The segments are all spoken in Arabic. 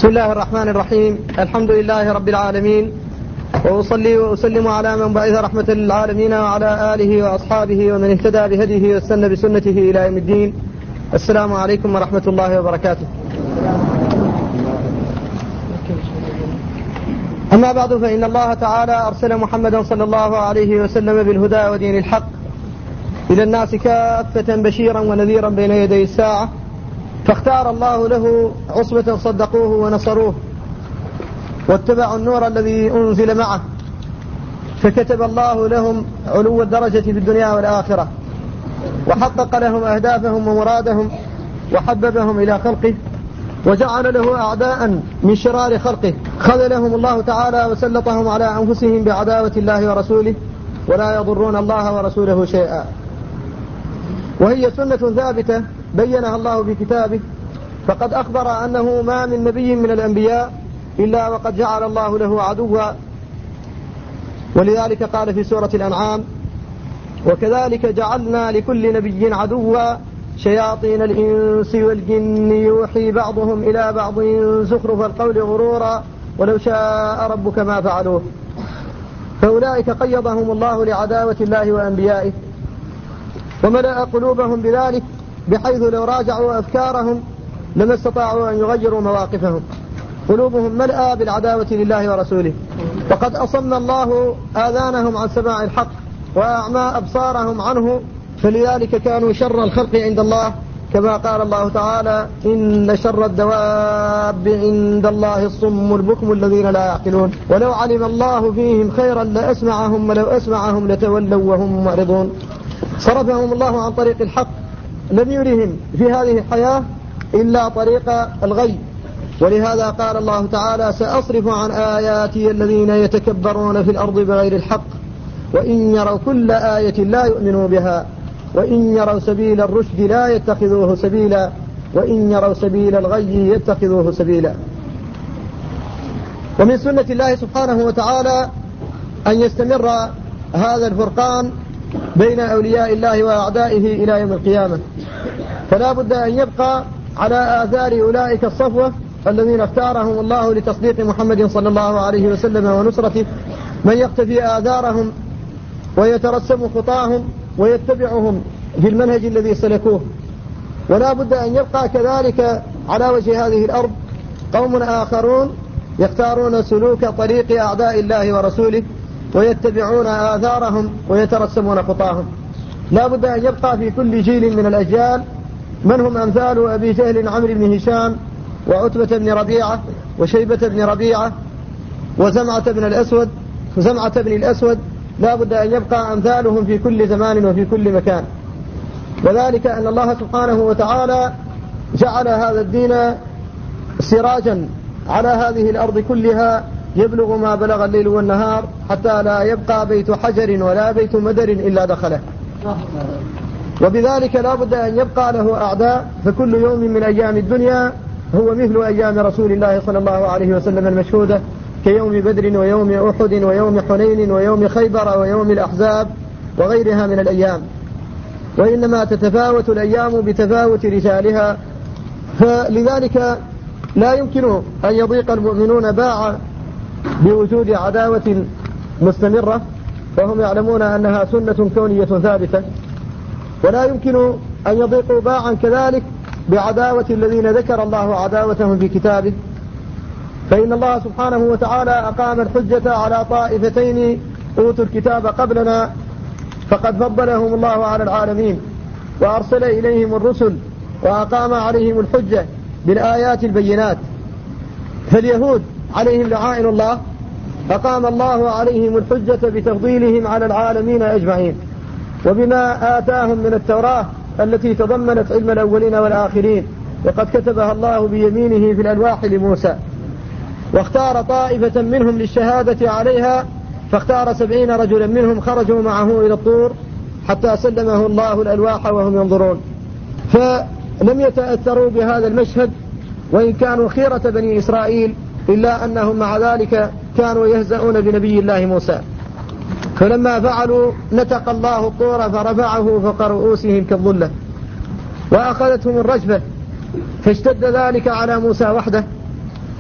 بسم الله الرحمن الرحيم. الحمد لله رب العالمين، وأصلي وأسلم على من بعث رحمة للعالمين وعلى آله وأصحابه ومن اهتدى بهديه واستنى بسنته إلى يوم الدين. السلام عليكم ورحمة الله وبركاته. أما بعد، فإن الله تعالى أرسل محمدا صلى الله عليه وسلم بالهدى ودين الحق إلى الناس كافة بشيرا ونذيرا بين يدي الساعة، فاختار الله له عصبة صدقوه ونصروه واتبعوا النور الذي أنزل معه، فكتب الله لهم علو الدرجة في الدنيا والآخرة، وحقق لهم أهدافهم ومرادهم، وحببهم إلى خلقه، وجعل له أعداء من شرار خلقه خذلهم الله تعالى وسلطهم على أنفسهم بعداوة الله ورسوله، ولا يضرون الله ورسوله شيئا. وهي سنة ثابتة بينها الله في كتابه، فقد أخبر أنه ما من نبي من الأنبياء إلا وقد جعل الله له عدوا، ولذلك قال في سورة الأنعام: وكذلك جعلنا لكل نبي عدوا شياطين الإنس والجن يوحي بعضهم إلى بعض زخرف القول غرورا ولو شاء ربك ما فعلوه. فأولئك قيضهم الله لعداوة الله وأنبيائه، وملأ قلوبهم بذلك، بحيث لو راجعوا أفكارهم لما استطاعوا أن يغيروا مواقفهم. قلوبهم ملأى بالعداوة لله ورسوله، وقد أصم الله آذانهم عن سماع الحق وأعمى أبصارهم عنه، فلذلك كانوا شر الخلق عند الله، كما قال الله تعالى: إن شر الدواب عند الله الصم البكم الذين لا يعقلون ولو علم الله فيهم خيرا لأسمعهم ولو أسمعهم لتولوا وهم معرضون. صرفهم الله عن طريق الحق، لم يرهم في هذه الحياة إلا طريق الغي، ولهذا قال الله تعالى: سأصرف عن آياتي الذين يتكبرون في الأرض بغير الحق وإن يروا كل آية لا يؤمنوا بها وإن يروا سبيل الرشد لا يتخذوه سبيلا وإن يروا سبيل الغي يتخذوه سبيلا. ومن سنة الله سبحانه وتعالى أن يستمر هذا الفرقان بين أولياء الله وأعدائه إلى يوم القيامة، فلا بد أن يبقى على آثار أولئك الصفوة الذين اختارهم الله لتصديق محمد صلى الله عليه وسلم ونصرته، من يقتفي آثارهم ويترسم خطاهم ويتبعهم في المنهج الذي سلكوه. ولا بد أن يبقى كذلك على وجه هذه الأرض قوم آخرون يختارون سلوك طريق أعداء الله ورسوله ويتبعون آثارهم ويترسمون خطاهم. لا بد أن يبقى في كل جيل من الأجيال من هم أمثال أبي جهل عمرو بن هشام وعتبة بن ربيعة وشيبة بن ربيعة وزمعة بن الأسود. لا بد أن يبقى أمثالهم في كل زمان وفي كل مكان، وذلك أن الله سبحانه وتعالى جعل هذا الدين سراجا على هذه الأرض كلها يبلغ ما بلغ الليل والنهار، حتى لا يبقى بيت حجر ولا بيت مدر إلا دخله. وبذلك لا بد أن يبقى له أعداء، فكل يوم من أيام الدنيا هو مثل أيام رسول الله صلى الله عليه وسلم المشهودة، كيوم بدر ويوم أحد ويوم حنين ويوم خيبر ويوم الأحزاب وغيرها من الأيام، وإنما تتفاوت الأيام بتفاوت رجالها. فلذلك لا يمكن أن يضيق المؤمنون باعا بوجود عداوة مستمرة، وهم يعلمون أنها سنة كونية ثابتة، ولا يمكن أن يضيقوا باعا كذلك بعداوة الذين ذكر الله عداوتهم في كتابه. فإن الله سبحانه وتعالى أقام الحجة على طائفتين أوتوا الكتاب قبلنا، فقد فضلهم الله على العالمين وأرسل إليهم الرسل وأقام عليهم الحجة بالآيات البينات. فاليهود عليهم لعائن الله أقام الله عليهم الحجة بتفضيلهم على العالمين أجمعين، وبما آتاهم من التوراة التي تضمنت علم الأولين والآخرين، وقد كتبها الله بيمينه في الألواح لموسى، واختار طائفة منهم للشهادة عليها، فاختار 70 رجلا منهم خرجوا معه إلى الطور حتى سلمه الله الألواح وهم ينظرون، فلم يتأثروا بهذا المشهد وإن كانوا خيرة بني إسرائيل، إلا أنهم مع ذلك كانوا يهزؤون بنبي الله موسى. فلما فعلوا نتق الله الطور فرفعه فوق رؤوسهم كالظلة وأخذتهم الرجفة، فاشتد ذلك على موسى وحده،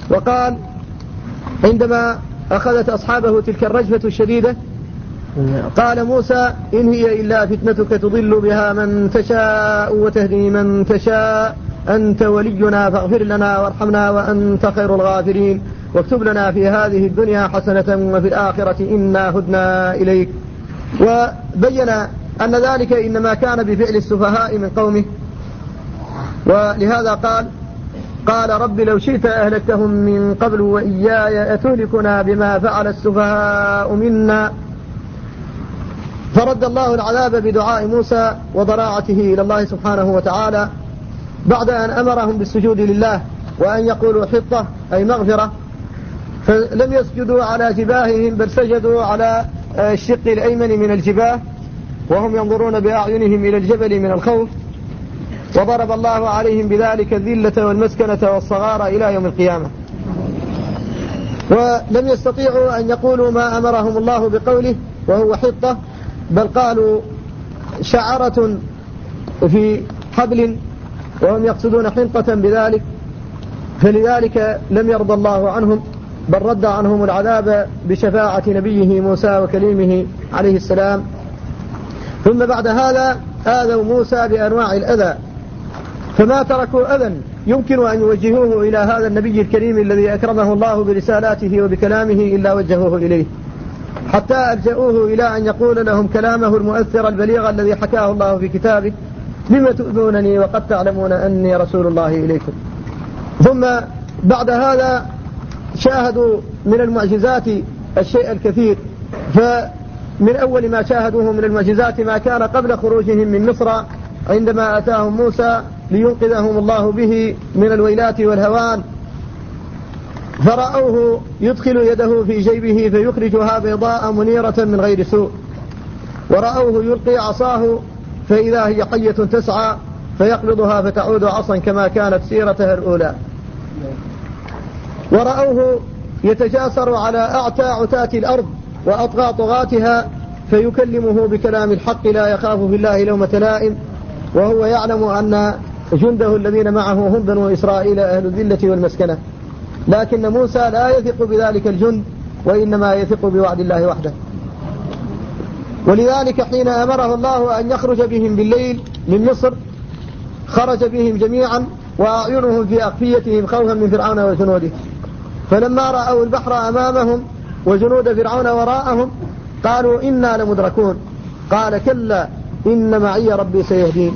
وقال عندما أخذت أصحابه تلك الرجفة الشديدة قال موسى إن هي إلا فتنتك تضل بها من تشاء وتهدي من تشاء أنت ولينا فاغفر لنا وارحمنا وأنت خير الغافرين واكتب لنا في هذه الدنيا حسنة وفي الآخرة إنا هدنا إليك. وبين أن ذلك إنما كان بفعل السفهاء من قومه، ولهذا قال رب لو شئت أهلكتهم من قبل وإياي أتهلكنا بما فعل السفهاء منا. فرد الله العذاب بدعاء موسى وضراعته إلى الله سبحانه وتعالى بعد أن أمرهم بالسجود لله وأن يقولوا حطة أي مغفرة، فلم يسجدوا على جباههم بل سجدوا على الشق الأيمن من الجباه وهم ينظرون بأعينهم إلى الجبل من الخوف، وضرب الله عليهم بذلك الذلة والمسكنة والصغار إلى يوم القيامة. ولم يستطيعوا أن يقولوا ما أمرهم الله بقوله وهو حطة، بل قالوا شعرة في حبل وهم يقصدون حنطة بذلك، فلذلك لم يرضى الله عنهم بل رد عنهم العذاب بشفاعة نبيه موسى وكليمه عليه السلام. ثم بعد هذا آذوا موسى بأنواع الأذى، فما تركوا أذى يمكن أن يوجهوه إلى هذا النبي الكريم الذي أكرمه الله برسالاته وبكلامه إلا وجهوه إليه، حتى ألجأوه إلى أن يقول لهم كلامه المؤثر البليغ الذي حكاه الله في كتابه لم تؤذونني وقد تعلمون أني رسول الله إليكم. ثم بعد هذا شاهدوا من المعجزات الشيء الكثير، فمن أول ما شاهدوه من المعجزات ما كان قبل خروجهم من مصر عندما أتاهم موسى لينقذهم الله به من الويلات والهوان، فرأوه يدخل يده في جيبه فيخرجها بيضاء منيرة من غير سوء، ورأوه يلقي عصاه فإذا هي حية تسعى فيقبضها فتعود عصا كما كانت سيرتها الأولى، ورأوه يتجاسر على أعتى عتات الأرض وأطغى طغاتها فيكلمه بكلام الحق لا يخاف في الله لومة لائم، وهو يعلم أن جنده الذين معه هم بنو إسرائيل أهل الذلة والمسكنة، لكن موسى لا يثق بذلك الجند وإنما يثق بوعد الله وحده. ولذلك حين أمره الله أن يخرج بهم بالليل من مصر خرج بهم جميعا وأعينهم في أخفيتهم خوفا من فرعون وجنوده، فلما رأوا البحر أمامهم وجنود فرعون وراءهم قالوا إنا لمدركون، قال كلا إن معي ربي سيهدين.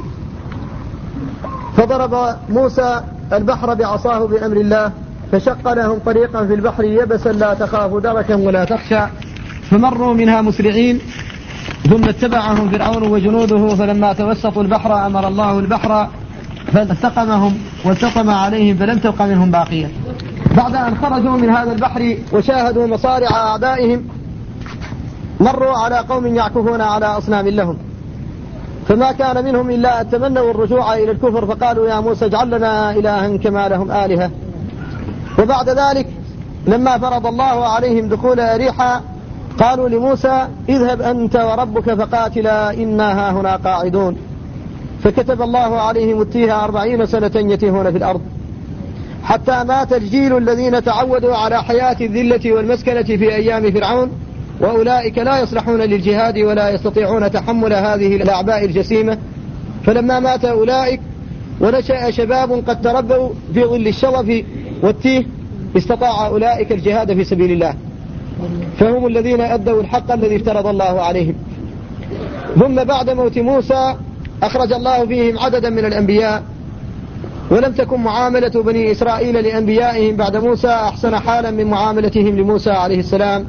فضرب موسى البحر بعصاه بأمر الله فشق لهم طريقا في البحر يبسا لا تخاف دركا ولا تخشى، فمروا منها مسرعين، ثم اتبعهم فرعون وجنوده، فلما توسطوا البحر أمر الله البحر فالتقمهم والتقم عليهم فلم تبق منهم باقية. بعد أن خرجوا من هذا البحر وشاهدوا مصارع أعدائهم مروا على قوم يعكفون على أصنام لهم، فما كان منهم إلا أن تمنوا الرجوع إلى الكفر، فقالوا يا موسى اجعل لنا إلها كما لهم آلهة. وبعد ذلك لما فرض الله عليهم دخول أريحا قالوا لموسى اذهب أنت وربك فقاتلا إنا هنا قاعدون، فكتب الله عليهم التيه 40 سنة يتيهون في الأرض حتى مات الجيل الذين تعودوا على حياة الذلة والمسكنة في أيام فرعون، وأولئك لا يصلحون للجهاد ولا يستطيعون تحمل هذه الأعباء الجسيمة. فلما مات أولئك ونشأ شباب قد تربوا في ظل الشرف والتيه استطاع أولئك الجهاد في سبيل الله، فهم الذين أدوا الحق الذي افترض الله عليهم. ثم بعد موت موسى أخرج الله فيهم عددا من الأنبياء، ولم تكن معاملة بني إسرائيل لأنبيائهم بعد موسى أحسن حالا من معاملتهم لموسى عليه السلام،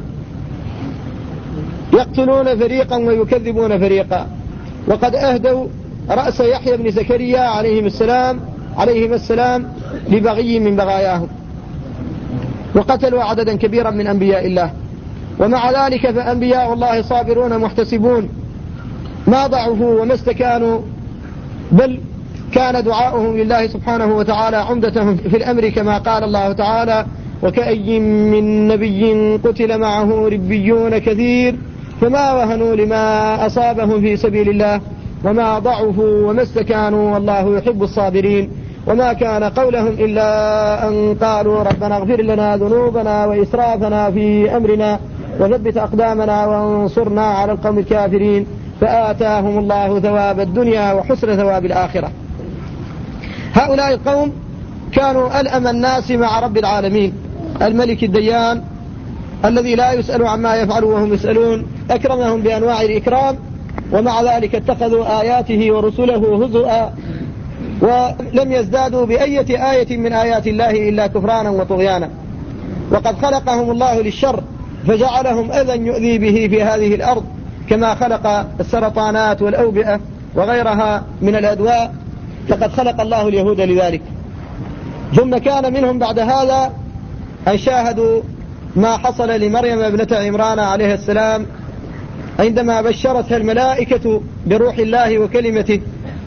يقتلون فريقا ويكذبون فريقا. وقد أهدوا رأس يحيى بن زكريا عليهم السلام لبغي من بغاياهم، وقتلوا عددا كبيرا من أنبياء الله. ومع ذلك فأنبياء الله صابرون محتسبون ما ضعفوا وما استكانوا، بل كان دعاؤهم لله سبحانه وتعالى عمدتهم في الأمر، كما قال الله تعالى وكأي من نبي قتل معه ربيون كثير فما وهنوا لما أصابهم في سبيل الله وما ضعفوا وما استكانوا والله يحب الصابرين. وما كان قولهم إلا أن قالوا ربنا اغفر لنا ذنوبنا وإسرافنا في أمرنا وثبت أقدامنا وانصرنا على القوم الكافرين فآتاهم الله ثواب الدنيا وحسن ثواب الآخرة. هؤلاء القوم كانوا ألأم الناس مع رب العالمين الملك الديان الذي لا يسأل عما يفعل وهم يسألون، أكرمهم بأنواع الإكرام، ومع ذلك اتخذوا آياته ورسله هزؤا ولم يزدادوا بأية آية من آيات الله إلا كفرانا وطغيانا. وقد خلقهم الله للشر فجعلهم أذى يؤذي به في هذه الأرض، كما خلق السرطانات والأوبئة وغيرها من الأدواء، فقد خلق الله اليهود لذلك. ثم كان منهم بعد هذا أن شاهدوا ما حصل لمريم ابنة عمران عليه السلام عندما بشرتها الملائكة بروح الله وكلمته،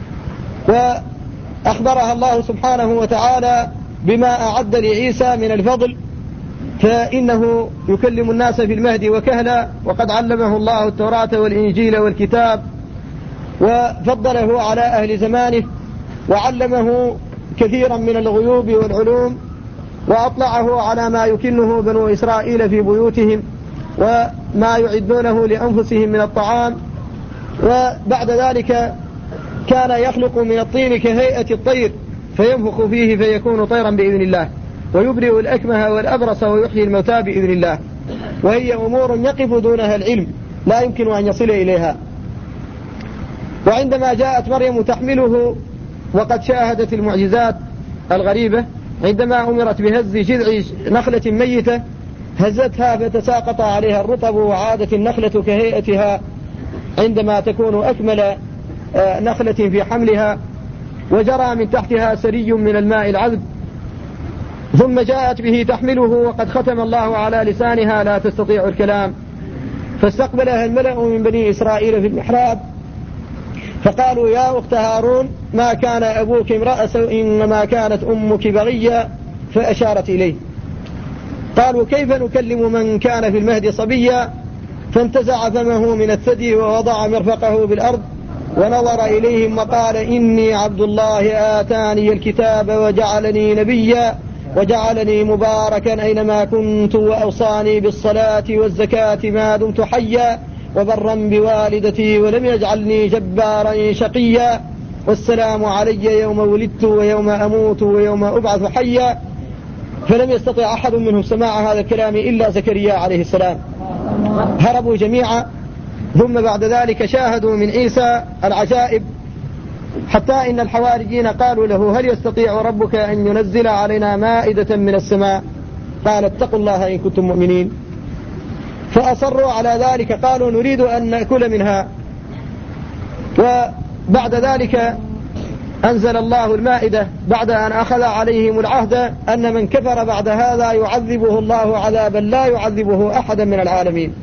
وأخبرها الله سبحانه وتعالى بما أعد لعيسى من الفضل، فإنه يكلم الناس في المهد وكهلا، وقد علمه الله التوراة والإنجيل والكتاب وفضله على أهل زمانه وعلمه كثيرا من الغيوب والعلوم، وأطلعه على ما يكنه بنو إسرائيل في بيوتهم وما يعدونه لأنفسهم من الطعام. وبعد ذلك كان يخلق من الطين كهيئة الطير فينفخ فيه فيكون طيرا بإذن الله، ويبرئ الأكمه والأبرص ويحيي الموتى بإذن الله، وهي أمور يقف دونها العلم لا يمكن أن يصل إليها. وعندما جاءت مريم تحمله وقد شاهدت المعجزات الغريبة، عندما أمرت بهز جذع نخلة ميتة هزتها فتساقط عليها الرطب، وعادت النخلة كهيئتها عندما تكون أكمل نخلة في حملها، وجرى من تحتها سري من الماء العذب. ثم جاءت به تحمله وقد ختم الله على لسانها لا تستطيع الكلام، فاستقبلها الملأ من بني إسرائيل في المحراب فقالوا يا أخت هارون ما كان أبوك امرأ سوء وما كانت أمك بغيا، فأشارت إليه. قالوا كيف نكلم من كان في المهد صبيا، فانتزع فمه من الثدي ووضع مرفقه بالأرض ونظر إليهم وقال إني عبد الله آتاني الكتاب وجعلني نبيا وجعلني مباركا أينما كنت وأوصاني بالصلاة والزكاة ما دمت حيا وبرا بوالدتي ولم يجعلني جبارا شقيا والسلام علي يوم ولدت ويوم أموت ويوم أبعث حيا. فلم يستطع أحد منهم سماع هذا الكلام إلا زكريا عليه السلام. هربوا جميعا. ثم بعد ذلك شاهدوا من عيسى العجائب، حتى إن الحواريين قالوا له هل يستطيع ربك أن ينزل علينا مائدة من السماء؟ قال اتقوا الله إن كنتم مؤمنين. فأصروا على ذلك، قالوا نريد أن نأكل منها. وبعد ذلك أنزل الله المائدة بعد أن أخذ عليهم العهد أن من كفر بعد هذا يعذبه الله عذابا لا يعذبه أحدا من العالمين.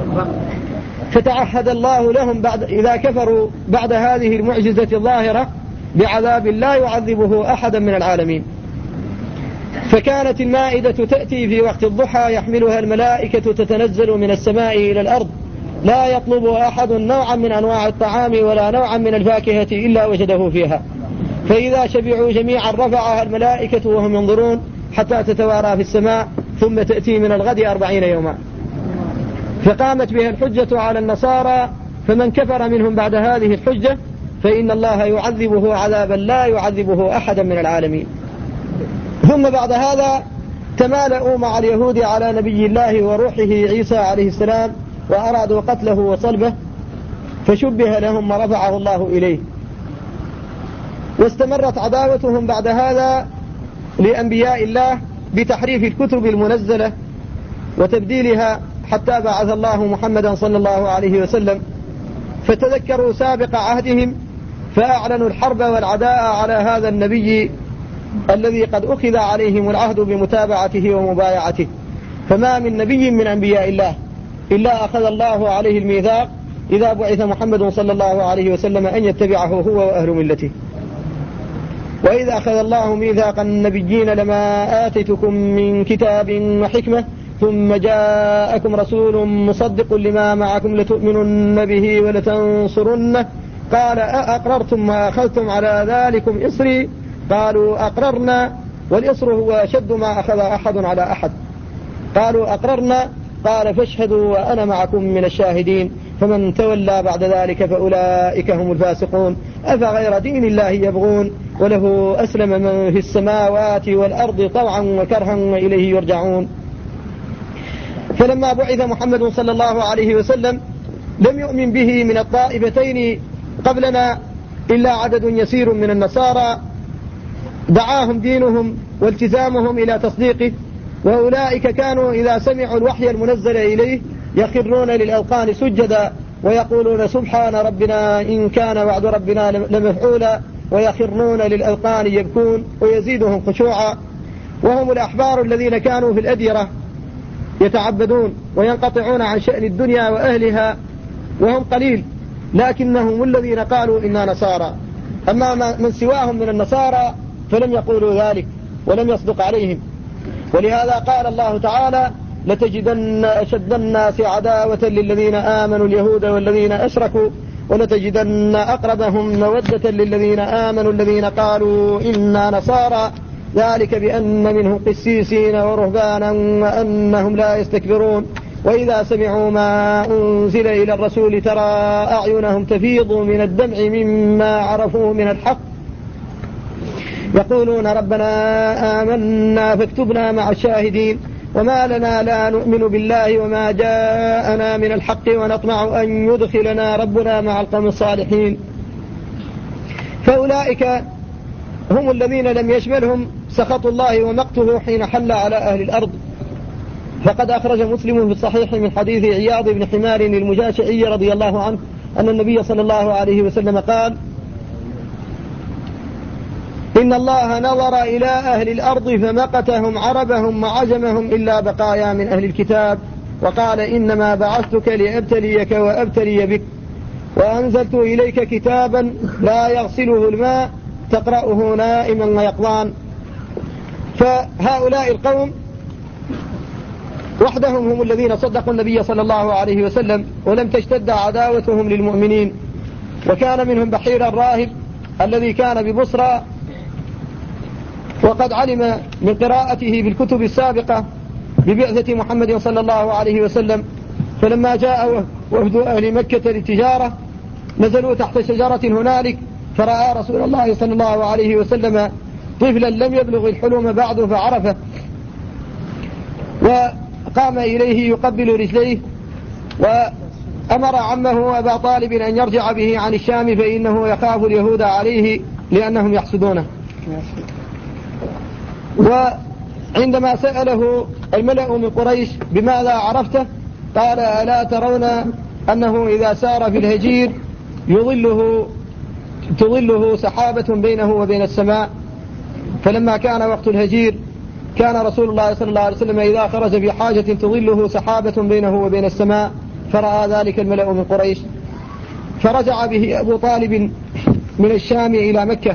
فتعهد الله لهم إذا كفروا بعد هذه المعجزة الظاهرة بعذاب لا يعذبه أحدا من العالمين. فكانت المائدة تأتي في وقت الضحى يحملها الملائكة تتنزل من السماء إلى الأرض، لا يطلب أحد نوعا من أنواع الطعام ولا نوعا من الفاكهة إلا وجده فيها، فإذا شبعوا جميعا رفعها الملائكة وهم ينظرون حتى تتوارى في السماء، ثم تأتي من الغد 40 يوما. فقامت بها الحجة على النصارى، فمن كفر منهم بعد هذه الحجة فإن الله يعذبه عذابا لا يعذبه أحدا من العالمين. ثم بعد هذا تمالأوا مع اليهود على نبي الله وروحه عيسى عليه السلام وأرادوا قتله وصلبه، فشبه لهم ورفعه الله إليه. واستمرت عداوتهم بعد هذا لأنبياء الله بتحريف الكتب المنزلة وتبديلها، حتى بعث الله محمدا صلى الله عليه وسلم، فتذكروا سابق عهدهم فأعلنوا الحرب والعداء على هذا النبي الذي قد أخذ عليهم العهد بمتابعته ومبايعته. فما من نبي من أنبياء الله إلا أخذ الله عليه الميثاق إذا بعث محمد صلى الله عليه وسلم أن يتبعه هو وأهل ملته. وإذا أخذ الله ميثاق النبيين لما آتيتكم من كتاب وحكمة ثم جاءكم رسول مصدق لما معكم لتؤمنن به ولتنصرنه قال أأقررتم وأخذتم على ذلكم إصري قالوا أقررنا، والإصر هو أشد ما أخذ أحد على أحد. قالوا أقررنا، قال فاشهدوا وأنا معكم من الشاهدين، فمن تولى بعد ذلك فأولئك هم الفاسقون. أفغير دين الله يبغون وله أسلم من في السماوات والأرض طوعا وكرها وإليه يرجعون. فلما بعث محمد صلى الله عليه وسلم لم يؤمن به من الطائفتين قبلنا إلا عدد يسير من النصارى دعاهم دينهم والتزامهم إلى تصديقه، وأولئك كانوا إذا سمعوا الوحي المنزل إليه يخرون للأذقان سجدا ويقولون سبحان ربنا إن كان وعد ربنا لمفعولا، ويخرون للأذقان يبكون ويزيدهم خشوعا. وهم الأحبار الذين كانوا في الأديرة يتعبدون وينقطعون عن شأن الدنيا وأهلها، وهم قليل لكنهم الذين قالوا إنا نصارى. أما من سواهم من النصارى فلم يقولوا ذلك ولم يصدق عليهم. ولهذا قال الله تعالى لتجدن أشد الناس عداوة للذين آمنوا اليهود والذين أشركوا ولتجدن أقربهم مودة للذين آمنوا الذين قالوا إنا نصارى ذلك بأن منهم قسيسين ورهبانا وأنهم لا يستكبرون. وإذا سمعوا ما أنزل إلى الرسول ترى أعينهم تفيض من الدمع مما عرفوا من الحق يقولون ربنا آمنا فاكتبنا مع الشاهدين. وما لنا لا نؤمن بالله وما جاءنا من الحق ونطمع أن يدخلنا ربنا مع القوم الصالحين. فأولئك هم الذين لم يشملهم سخط الله ومقته حين حل على أهل الأرض. فقد أخرج مسلم في الصحيح من حديث عياض بن حمار المجاشعي رضي الله عنه أن النبي صلى الله عليه وسلم قال إن الله نظر إلى أهل الأرض فمقتهم عربهم وعجمهم إلا بقايا من أهل الكتاب، وقال إنما بعثتك لأبتليك وأبتلي بك، وأنزلت إليك كتابا لا يغسله الماء تقرأه نائما ويقظان. فهؤلاء القوم وحدهم هم الذين صدقوا النبي صلى الله عليه وسلم ولم تشتد عداوتهم للمؤمنين. وكان منهم بحير الراهب الذي كان ببصرى، وقد علم من قراءته بالكتب السابقة ببعثة محمد صلى الله عليه وسلم. فلما جاء وفد أهل مكة للتجارة نزلوا تحت شجرة هنالك، فرأى رسول الله صلى الله عليه وسلم طفلا لم يبلغ الحلم بعد فعرفه، وقام إليه يقبل رجليه، وأمر عمه أبا طالب أن يرجع به عن الشام فإنه يخاف اليهود عليه لأنهم يحسدونه. وعندما سأله الملأ من قريش بماذا عرفته قال ألا ترون أنه إذا سار في الهجير تظله سحابة بينه وبين السماء. فلما كان وقت الهجير كان رسول الله صلى الله عليه وسلم إذا خرج بحاجة تظله سحابة بينه وبين السماء، فرأى ذلك الملأ من قريش، فرجع به أبو طالب من الشام إلى مكة.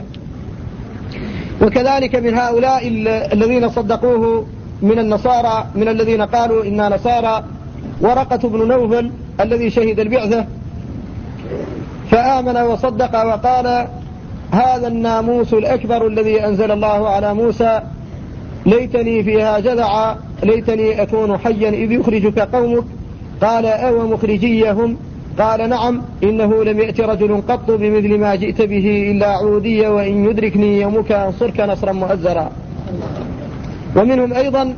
وكذلك من هؤلاء الذين صدقوه من النصارى من الذين قالوا إنا نصارى ورقة بن نوفل الذي شهد البعثة فآمن وصدق وقال هذا الناموس الأكبر الذي أنزل الله على موسى ليتني فيها جذعا ليتني أكون حيا إذ يخرجك قومك. قال أو مخرجيهم؟ قال نعم إنه لم يأت رجل قط بمثل ما جئت به إلا عودي وإن يدركني يومك أنصرك نصرا مؤزرا. ومنهم أيضا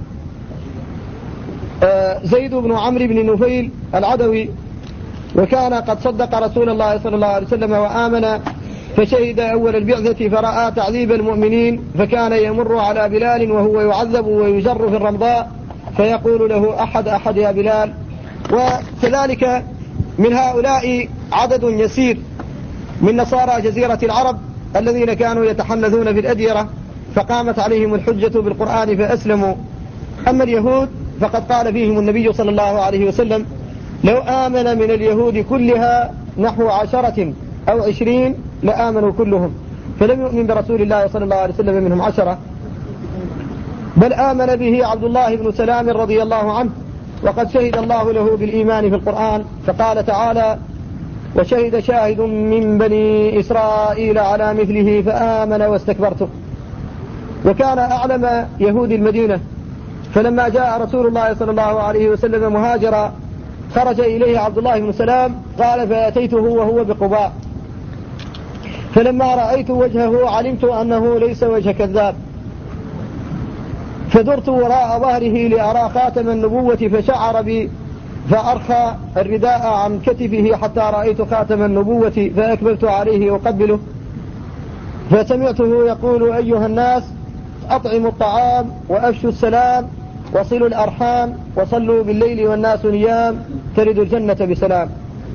زيد بن عمرو بن نفيل العدوي، وكان قد صدق رسول الله صلى الله عليه وسلم وآمن، فشهد أول البعثة فرأى تعذيب المؤمنين، فكان يمر على بلال وهو يعذب ويجر في الرمضاء فيقول له أحد يا بلال. وكذلك من هؤلاء عدد يسير من نصارى جزيرة العرب الذين كانوا يتحنثون في الأديرة فقامت عليهم الحجة بالقرآن فأسلموا. أما اليهود فقد قال فيهم النبي صلى الله عليه وسلم لو آمن من اليهود كلها نحو 10 أو 20 لآمنوا كلهم، فلم يؤمن برسول الله صلى الله عليه وسلم منهم 10، بل آمن به عبد الله بن سلام رضي الله عنه، وقد شهد الله له بالإيمان في القرآن. فقال تعالى وشهد شاهد من بني إسرائيل على مثله فآمن واستكبرتم وكان أعلم يهود المدينة. فلما جاء رسول الله صلى الله عليه وسلم مهاجرا خرج إليه عبد الله بن سلام قال فأتيته وهو بقباء، فلما رأيت وجهه علمت أنه ليس وجه كذاب، فدرت وراء ظهره لأرى خاتم النبوة فشعر بي فأرخى الرداء عن كتفه حتى رأيت خاتم النبوة فأكبرت عليه أقبله، فسمعته يقول أيها الناس أطعموا الطعام وأفشوا السلام وصلوا الأرحام وصلوا بالليل والناس نيام تردوا الجنة بسلام.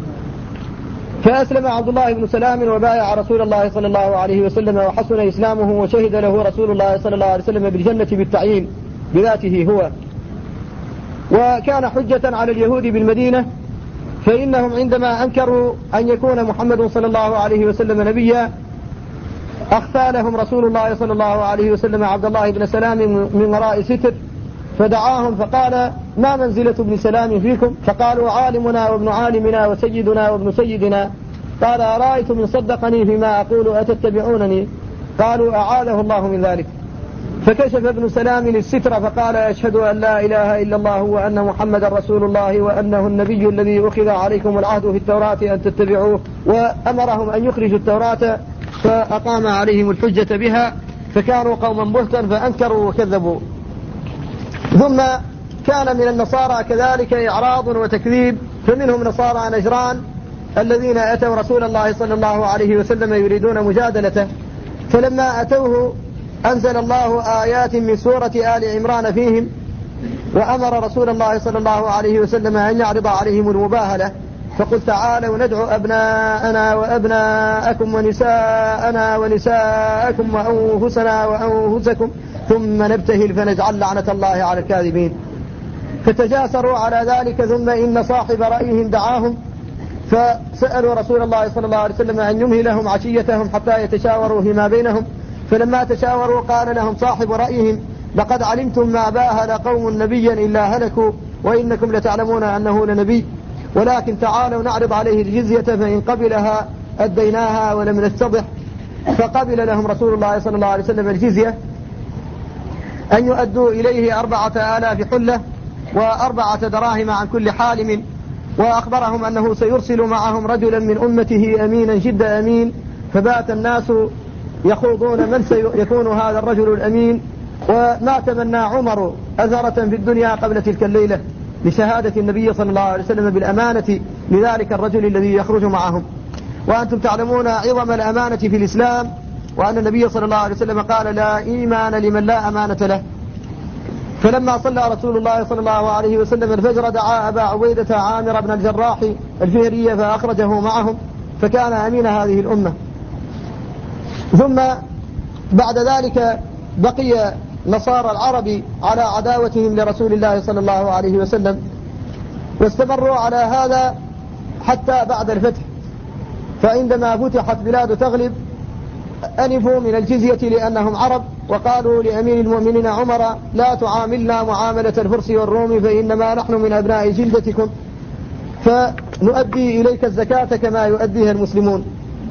فأسلم عبد الله بن سلام وبايع رسول الله صلى الله عليه وسلم وحسن إسلامه، وشهد له رسول الله صلى الله عليه وسلم بالجنة بالتعيين بذاته هو. وكان حجة على اليهود بالمدينة، فإنهم عندما أنكروا أن يكون محمد صلى الله عليه وسلم نبيا أخفى لهم رسول الله صلى الله عليه وسلم عبد الله بن سلام من وراء ستر، فدعاهم فقال ما منزلة ابن سلام فيكم؟ فقالوا عالمنا وابن عالمنا وسيدنا وابن سيدنا. قال أرأيتم إن صدقني فيما أقول أتتبعونني؟ قالوا أعاذه الله من ذلك. فكشف ابن سلام الستر فقال أشهد أن لا إله إلا الله وأن محمد رسول الله وأنه النبي الذي أخذ عليكم العهد في التوراة أن تتبعوه، وأمرهم أن يخرجوا التوراة فأقام عليهم الحجة بها، فكانوا قوما بهتا فأنكروا وكذبوا. ثم كان من النصارى كذلك إعراض وتكذيب، فمنهم نصارى نجران الذين أتوا رسول الله صلى الله عليه وسلم يريدون مجادلته، فلما أتوه أنزل الله آيات من سورة آل عمران فيهم، وأمر رسول الله صلى الله عليه وسلم أن يعرض عليهم المباهلة، فقل تعالوا ندعو أبناءنا وأبناءكم ونساءنا ونساءكم وأنفسنا وأنفسكم ثم نبتهل فنجعل لعنة الله على الكاذبين. فتجاسروا على ذلك، ثم إن صاحب رأيهم دعاهم فسألوا رسول الله صلى الله عليه وسلم أن يمهلهم عشيتهم حتى يتشاوروا فيما بينهم، فلما تشاوروا قال لهم صاحب رأيهم لقد علمتم ما باهل قوم نبيا إلا هلكوا، وإنكم لتعلمون أنه لنبي، ولكن تعالوا نعرض عليه الجزية فإن قبلها أديناها ولم نستضح. فقبل لهم رسول الله صلى الله عليه وسلم الجزية أن يؤدوا إليه 4000 حلة و4 دراهم عن كل حالم، وأخبرهم أنه سيرسل معهم رجلا من أمته أمينا جد أمين. فبات الناس يخوضون من سيكون هذا الرجل الأمين، وما تمنى عمر أثرة في الدنيا قبل تلك الليلة لشهادة النبي صلى الله عليه وسلم بالأمانة لذلك الرجل الذي يخرج معهم. وأنتم تعلمون عظم الأمانة في الإسلام، وأن النبي صلى الله عليه وسلم قال لا إيمان لمن لا أمانة له. فلما صلى رسول الله صلى الله عليه وسلم الفجر دعا أبا عبيدة عامر بن الجراح الفهري فأخرجه معهم، فكان أمين هذه الأمة. ثم بعد ذلك بقي نصارى العرب على عداوتهم لرسول الله صلى الله عليه وسلم، واستمروا على هذا حتى بعد الفتح. فعندما فتحت بلاد تغلب أنفوا من الجزية لأنهم عرب، وقالوا لأمير المؤمنين عمر لا تعاملنا معاملة الفرس والروم فإنما نحن من أبناء جلدتكم، فنؤدي إليك الزكاة كما يؤديها المسلمون.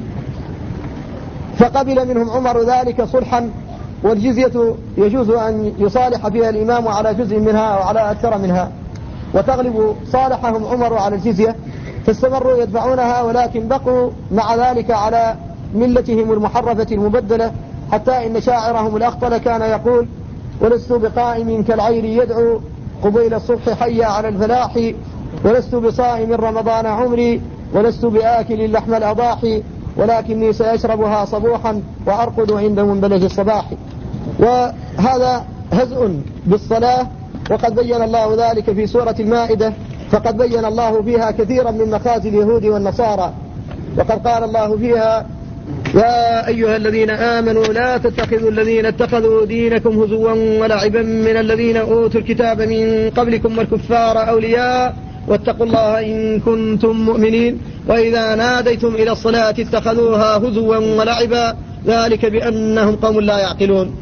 فقبل منهم عمر ذلك صلحا، والجزية يجوز أن يصالح فيها الإمام على جزء منها أو على أكثر منها، وتغلب صالحهم عمر على الجزية، فاستمروا يدفعونها، ولكن بقوا مع ذلك على ملتهم المحرفة المبدلة، حتى إن شاعرهم الأخطل كان يقول ولست بقائم كالعير يدعو قبيل الصبح حي على الفلاح، ولست بصائم رمضان عمري، ولست بآكل اللحم الأضاحي، ولكني سأشربها صبوحا وأرقد عند منبلج الصباح. وهذا هزء بالصلاة، وقد بين الله ذلك في سورة المائدة، فقد بين الله فيها كثيرا من مخازي اليهود والنصارى، وقد قال الله فيها يا أيها الذين آمنوا لا تتخذوا الذين اتخذوا دينكم هزوا ولعبا من الذين أوتوا الكتاب من قبلكم والكفار أولياء واتقوا الله إن كنتم مؤمنين، وإذا ناديتم إلى الصلاة اتخذوها هزوا ولعبا ذلك بأنهم قوم لا يعقلون.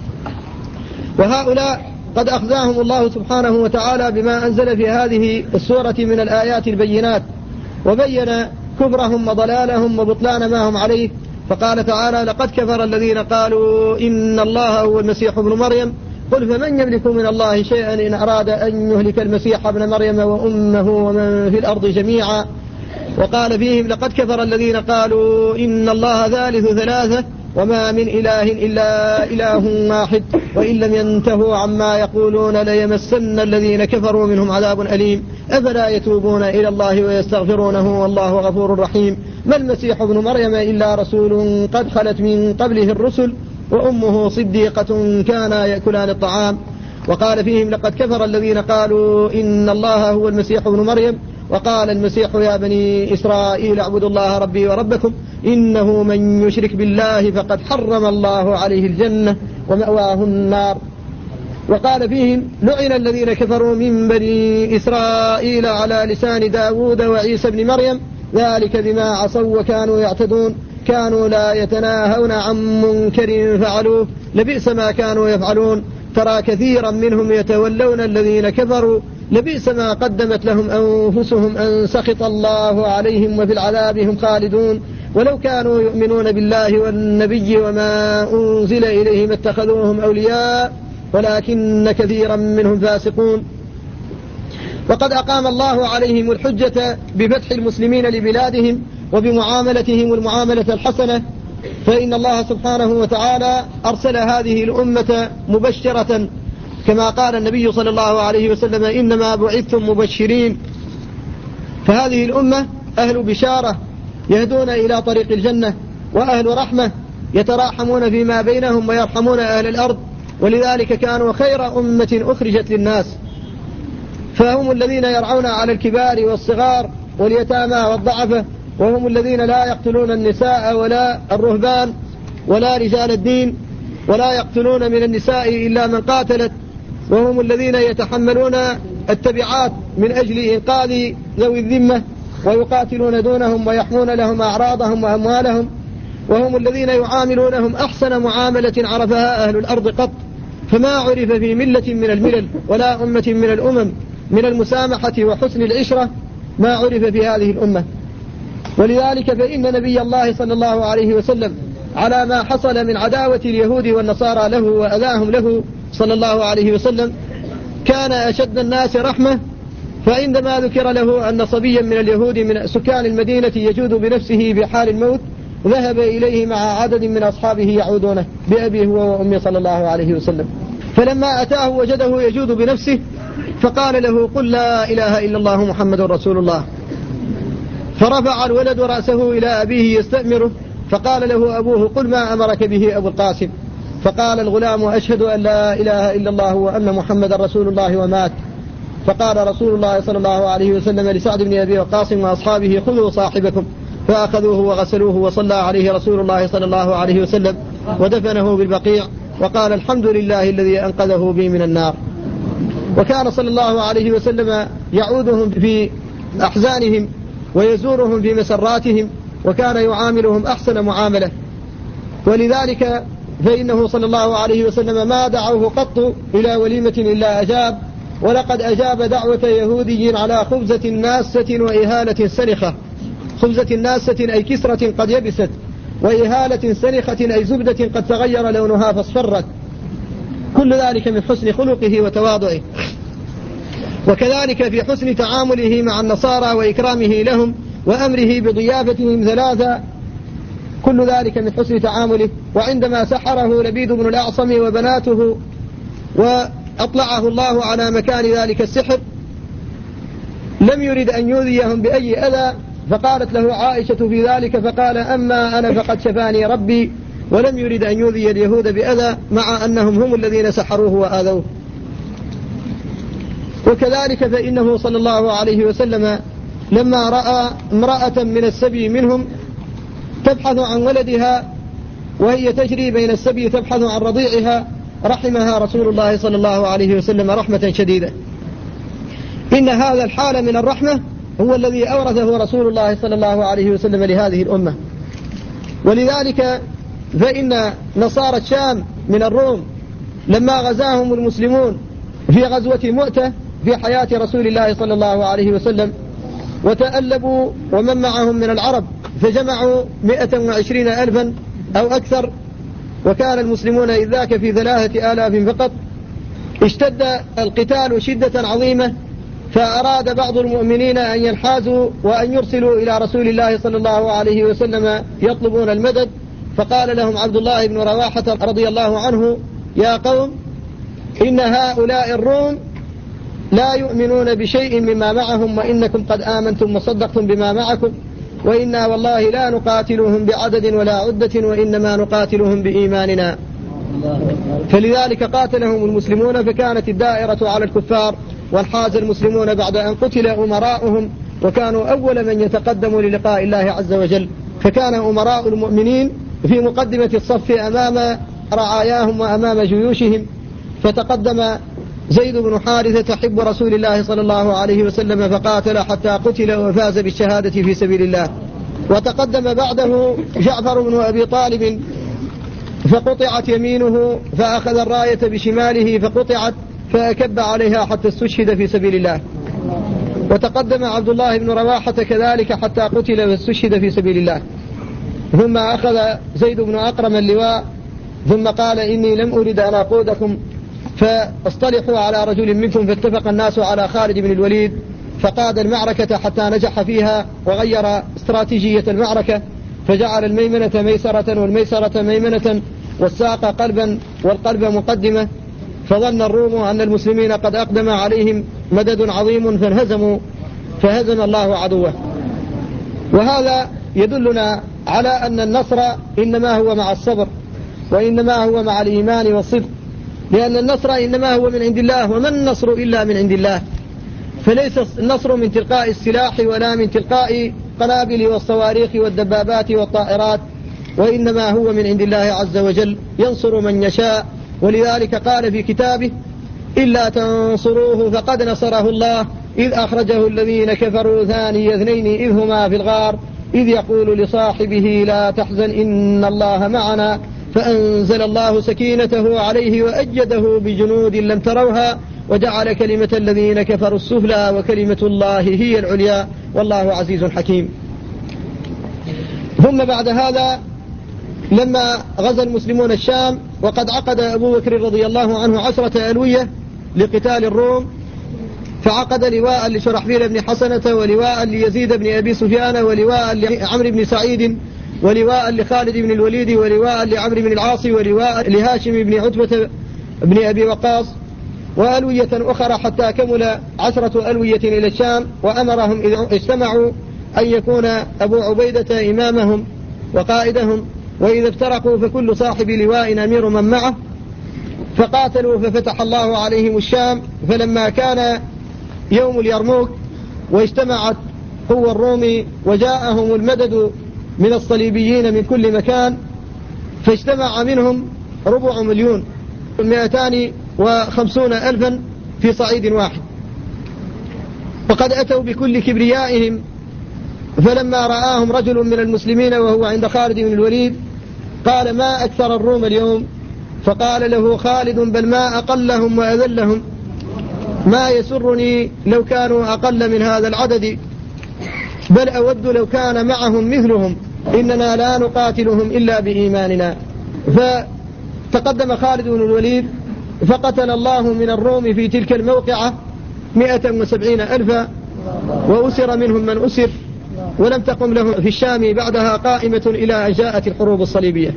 وهؤلاء قد أخزاهم الله سبحانه وتعالى بما أنزل في هذه السورة من الآيات البينات، وبين كبرهم وضلالهم وبطلان ما هم عليه، فقال تعالى لقد كفر الذين قالوا إن الله هو المسيح ابن مريم قل فمن يملك من الله شيئا إن أراد أن يهلك المسيح ابن مريم وأمه ومن في الأرض جميعا. وقال فيهم لقد كفر الذين قالوا إن الله ثالث ثلاثة وما من إله إلا إله واحد وإن لم ينتهوا عما يقولون ليمسن الذين كفروا منهم عذاب أليم أفلا يتوبون إلى الله ويستغفرونه والله غفور رحيم. ما المسيح ابن مريم إلا رسول قد خلت من قبله الرسل وأمه صديقة كانا يأكلان الطعام. وقال فيهم لقد كفر الذين قالوا إن الله هو المسيح ابن مريم وقال المسيح يا بني إسرائيل اعبدوا الله ربي وربكم إنه من يشرك بالله فقد حرم الله عليه الجنة ومأواه النار. وقال فيهم لعن الذين كفروا من بني إسرائيل على لسان داود وعيسى بن مريم ذلك بما عصوا وكانوا يعتدون كانوا لا يتناهون عن منكر فعلوه لبئس ما كانوا يفعلون ترى كثيرا منهم يتولون الذين كفروا لبئس ما قدمت لهم أنفسهم أن سخط الله عليهم وفي العذاب هم خالدون ولو كانوا يؤمنون بالله والنبي وما أنزل إليهم اتخذوهم أولياء ولكن كثيرا منهم فاسقون. وقد أقام الله عليهم الحجة بفتح المسلمين لبلادهم وبمعاملتهم المعاملة الحسنة فإن الله سبحانه وتعالى أرسل هذه الأمة مبشرة كما قال النبي صلى الله عليه وسلم إنما بعثتم مبشرين. فهذه الأمة أهل بشارة يهدون إلى طريق الجنة وأهل رحمة يتراحمون فيما بينهم ويرحمون أهل الأرض ولذلك كانوا خير أمة أخرجت للناس. فهم الذين يرعون على الكبار والصغار واليتامى والضعفة وهم الذين لا يقتلون النساء ولا الرهبان ولا رجال الدين ولا يقتلون من النساء إلا من قاتلت وهم الذين يتحملون التبعات من أجل إنقاذ ذوي الذمة ويقاتلون دونهم ويحمون لهم أعراضهم وأموالهم وهم الذين يعاملونهم أحسن معاملة عرفها أهل الأرض قط فما عرف في ملة من الملل ولا أمة من الأمم من المسامحة وحسن العشرة ما عرف في هذه الأمة. ولذلك فإن نبي الله صلى الله عليه وسلم على ما حصل من عداوة اليهود والنصارى له وأذاهم له صلى الله عليه وسلم كان أشد الناس رحمة فعندما ذكر له أن صبيا من اليهود من سكان المدينة يجود بنفسه بحال الموت ذهب إليه مع عدد من أصحابه يعودونه بأبيه هو وأمي صلى الله عليه وسلم فلما أتاه وجده يجود بنفسه فقال له قل لا إله إلا الله محمد رسول الله. فرفع الولد رأسه إلى أبيه يستأمره فقال له أبوه قل ما أمرك به أبو القاسم. فقال الغلام أشهد أن لا إله إلا الله وأن محمد رسول الله ومات. فقال رسول الله صلى الله عليه وسلم لسعد بن أبي وقاص وأصحابه خذوا صاحبكم فأخذوه وغسلوه وصلى عليه رسول الله صلى الله عليه وسلم ودفنه بالبقيع وقال الحمد لله الذي أنقذه بي من النار. وكان صلى الله عليه وسلم يعودهم في أحزانهم ويزورهم في مسراتهم وكان يعاملهم أحسن معاملة. ولذلك فإنه صلى الله عليه وسلم ما دعوه قط إلى وليمة إلا أجاب ولقد أجاب دعوة يهودي على خبزة ناسة وإهالة سنخة. خبزة ناسة أي كسرة قد يبست وإهالة سنخة أي زبدة قد تغير لونها فاصفرت كل ذلك من حسن خلقه وتواضعه. وكذلك في حسن تعامله مع النصارى وإكرامه لهم وأمره بضيافتهم ثلاثة كل ذلك من حسن تعامله. وعندما سحره لبيد بن الأعصم وبناته وأطلعه الله على مكان ذلك السحر لم يرد أن يؤذيهم بأي أذى فقالت له عائشة في ذلك فقال أما أنا فقد شفاني ربي ولم يرد أن يؤذي اليهود بأذى مع أنهم هم الذين سحروه وآذوه. وكذلك فإنه صلى الله عليه وسلم لما رأى امرأة من السبي منهم تبحث عن ولدها وهي تجري بين السبي تبحث عن رضيعها رحمها رسول الله صلى الله عليه وسلم رحمة شديدة. إن هذا الحال من الرحمة هو الذي أورثه رسول الله صلى الله عليه وسلم لهذه الأمة. ولذلك فإن نصارى الشام من الروم لما غزاهم المسلمون في غزوة مؤتة في حياة رسول الله صلى الله عليه وسلم وتألبوا ومن معهم من العرب فجمعوا 120,000 أو أكثر، وكان المسلمون إذ ذاك في 3,000 فقط. اشتد القتال شدة عظيمة، فأراد بعض المؤمنين أن ينحازوا وأن يرسلوا إلى رسول الله صلى الله عليه وسلم يطلبون المدد، فقال لهم عبد الله بن رواحة رضي الله عنه: يا قوم، إن هؤلاء الروم لا يؤمنون بشيء مما معهم، وإنكم قد آمنتم وصدقتم بما معكم، وإنا والله لا نقاتلهم بعدد ولا عدة، وإنما نقاتلهم بإيماننا. فلذلك قاتلهم المسلمون، فكانت الدائرة على الكفار، وانحاز المسلمون بعد أن قتل أمراؤهم، وكانوا أول من يتقدم للقاء الله عز وجل. فكان أمراء المؤمنين في مقدمة الصف أمام رعاياهم وأمام جيوشهم، فتقدم زيد بن حارثة حب رسول الله صلى الله عليه وسلم فقاتل حتى قتل وفاز بالشهادة في سبيل الله. وتقدم بعده جعفر بن أبي طالب فقطعت يمينه، فأخذ الراية بشماله فقطعت، فأكب عليها حتى استشهد في سبيل الله. وتقدم عبد الله بن رواحة كذلك حتى قتل واستشهد في سبيل الله. ثم أخذ زيد بن أقرم اللواء، ثم قال: إني لم أرد أن أقودكم، فاصطلحوا على رجل منكم. فاتفق الناس على خالد بن الوليد، فقاد المعركة حتى نجح فيها، وغير استراتيجية المعركة، فجعل الميمنة ميسرة والميسرة ميمنة، والساق قلبا والقلب مقدمة. فظن الروم أن المسلمين قد أقدم عليهم مدد عظيم فانهزموا، فهزم الله عدوه. وهذا يدلنا على أن النصر إنما هو مع الصبر، وإنما هو مع الإيمان والصدق، لأن النصر إنما هو من عند الله، وما النصر إلا من عند الله. فليس النصر من تلقاء السلاح ولا من تلقاء القنابل والصواريخ والدبابات والطائرات، وإنما هو من عند الله عز وجل، ينصر من يشاء. ولذلك قال في كتابه: إلا تنصروه فقد نصره الله إذ أخرجه الذين كفروا ثاني اثنين إذ هما في الغار إذ يقول لصاحبه لا تحزن إن الله معنا فأنزل الله سكينته عليه وأجده بجنود لم تروها وجعل كلمة الذين كفروا السفلى وكلمة الله هي العليا والله عزيز حكيم. ثم بعد هذا لما غزا المسلمون الشام، وقد عقد أبو بكر رضي الله عنه 10 ألوية لقتال الروم، فعقد لواء لشرحبيل بن حسنة، ولواء ليزيد بن أبي سفيان، ولواء لعمرو بن سعيد، ولواء لخالد بن الوليد، ولواء لعمرو بن العاص، ولواء لهاشم بن عتبة بن أبي وقاص، وألوية أخرى، حتى كمل 10 ألوية إلى الشام. وأمرهم إذا اجتمعوا أن يكون أبو عبيدة إمامهم وقائدهم، وإذا افترقوا فكل صاحب لواء أمير من معه. فقاتلوا ففتح الله عليهم الشام. فلما كان يوم اليرموك واجتمعت قوى الروم وجاءهم المدد من الصليبيين من كل مكان، فاجتمع منهم 4,250,000 في صعيد واحد، وقد أتوا بكل كبريائهم. فلما رآهم رجل من المسلمين وهو عند خالد بن الوليد قال: ما أكثر الروم اليوم؟ فقال له خالد: بل ما أقلهم وأذلهم، ما يسرني لو كانوا أقل من هذا العدد، بل أود لو كان معهم مثلهم، إننا لا نقاتلهم إلا بإيماننا. فتقدم خالد بن الوليد فقتل الله من الروم في تلك الموقعة 170,000، وأسر منهم من أسر، ولم تقم لهم في الشام بعدها قائمة إلى أن جاءت الحروب الصليبية.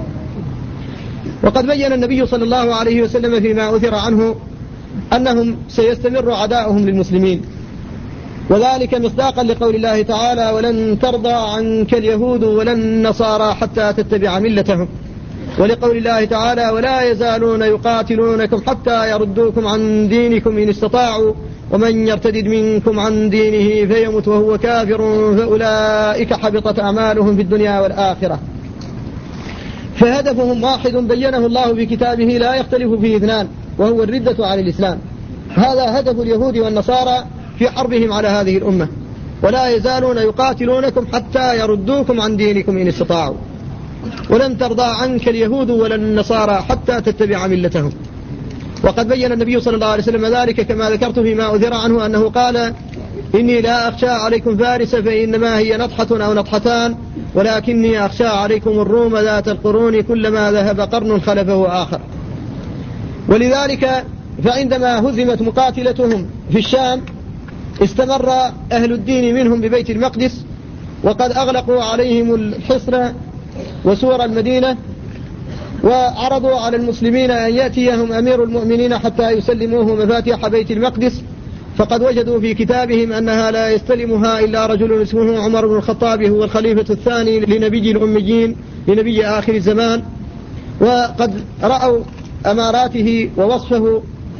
وقد بين النبي صلى الله عليه وسلم فيما أثر عنه أنهم سيستمر عداؤهم للمسلمين، وذلك مصداقا لقول الله تعالى: ولن ترضى عنك اليهود ولا النصارى حتى تتبع ملتهم، ولقول الله تعالى: ولا يزالون يقاتلونكم حتى يردوكم عن دينكم إن استطاعوا ومن يرتد منكم عن دينه فيمت وهو كافر فأولئك حبطت أعمالهم في الدنيا والآخرة. فهدفهم واحد بينه الله في كتابه لا يختلف فيه اثنان، وهو الردة عن الإسلام. هذا هدف اليهود والنصارى في حربهم على هذه الأمة: ولا يزالون يقاتلونكم حتى يردوكم عن دينكم إن استطاعوا ولن ترضى عنك اليهود ولا النصارى حتى تتبع ملتهم. وقد بين النبي صلى الله عليه وسلم ذلك كما ذكرت فيما أثر عنه أنه قال: إني لا أخشى عليكم فارس فإنما هي نطحة أو نطحتان ولكني أخشى عليكم الروم ذات القرون كلما ذهب قرن خلفه آخر. ولذلك فعندما هزمت مقاتلتهم في الشام استمر أهل الدين منهم ببيت المقدس، وقد أغلقوا عليهم الحصن وسور المدينة، وعرضوا على المسلمين أن يأتيهم أمير المؤمنين حتى يسلموه مفاتيح بيت المقدس، فقد وجدوا في كتابهم أنها لا يستلمها إلا رجل اسمه عمر بن الخطاب، هو الخليفة الثاني لنبي الأميين لنبي آخر الزمان، وقد رأوا أماراته ووصفه.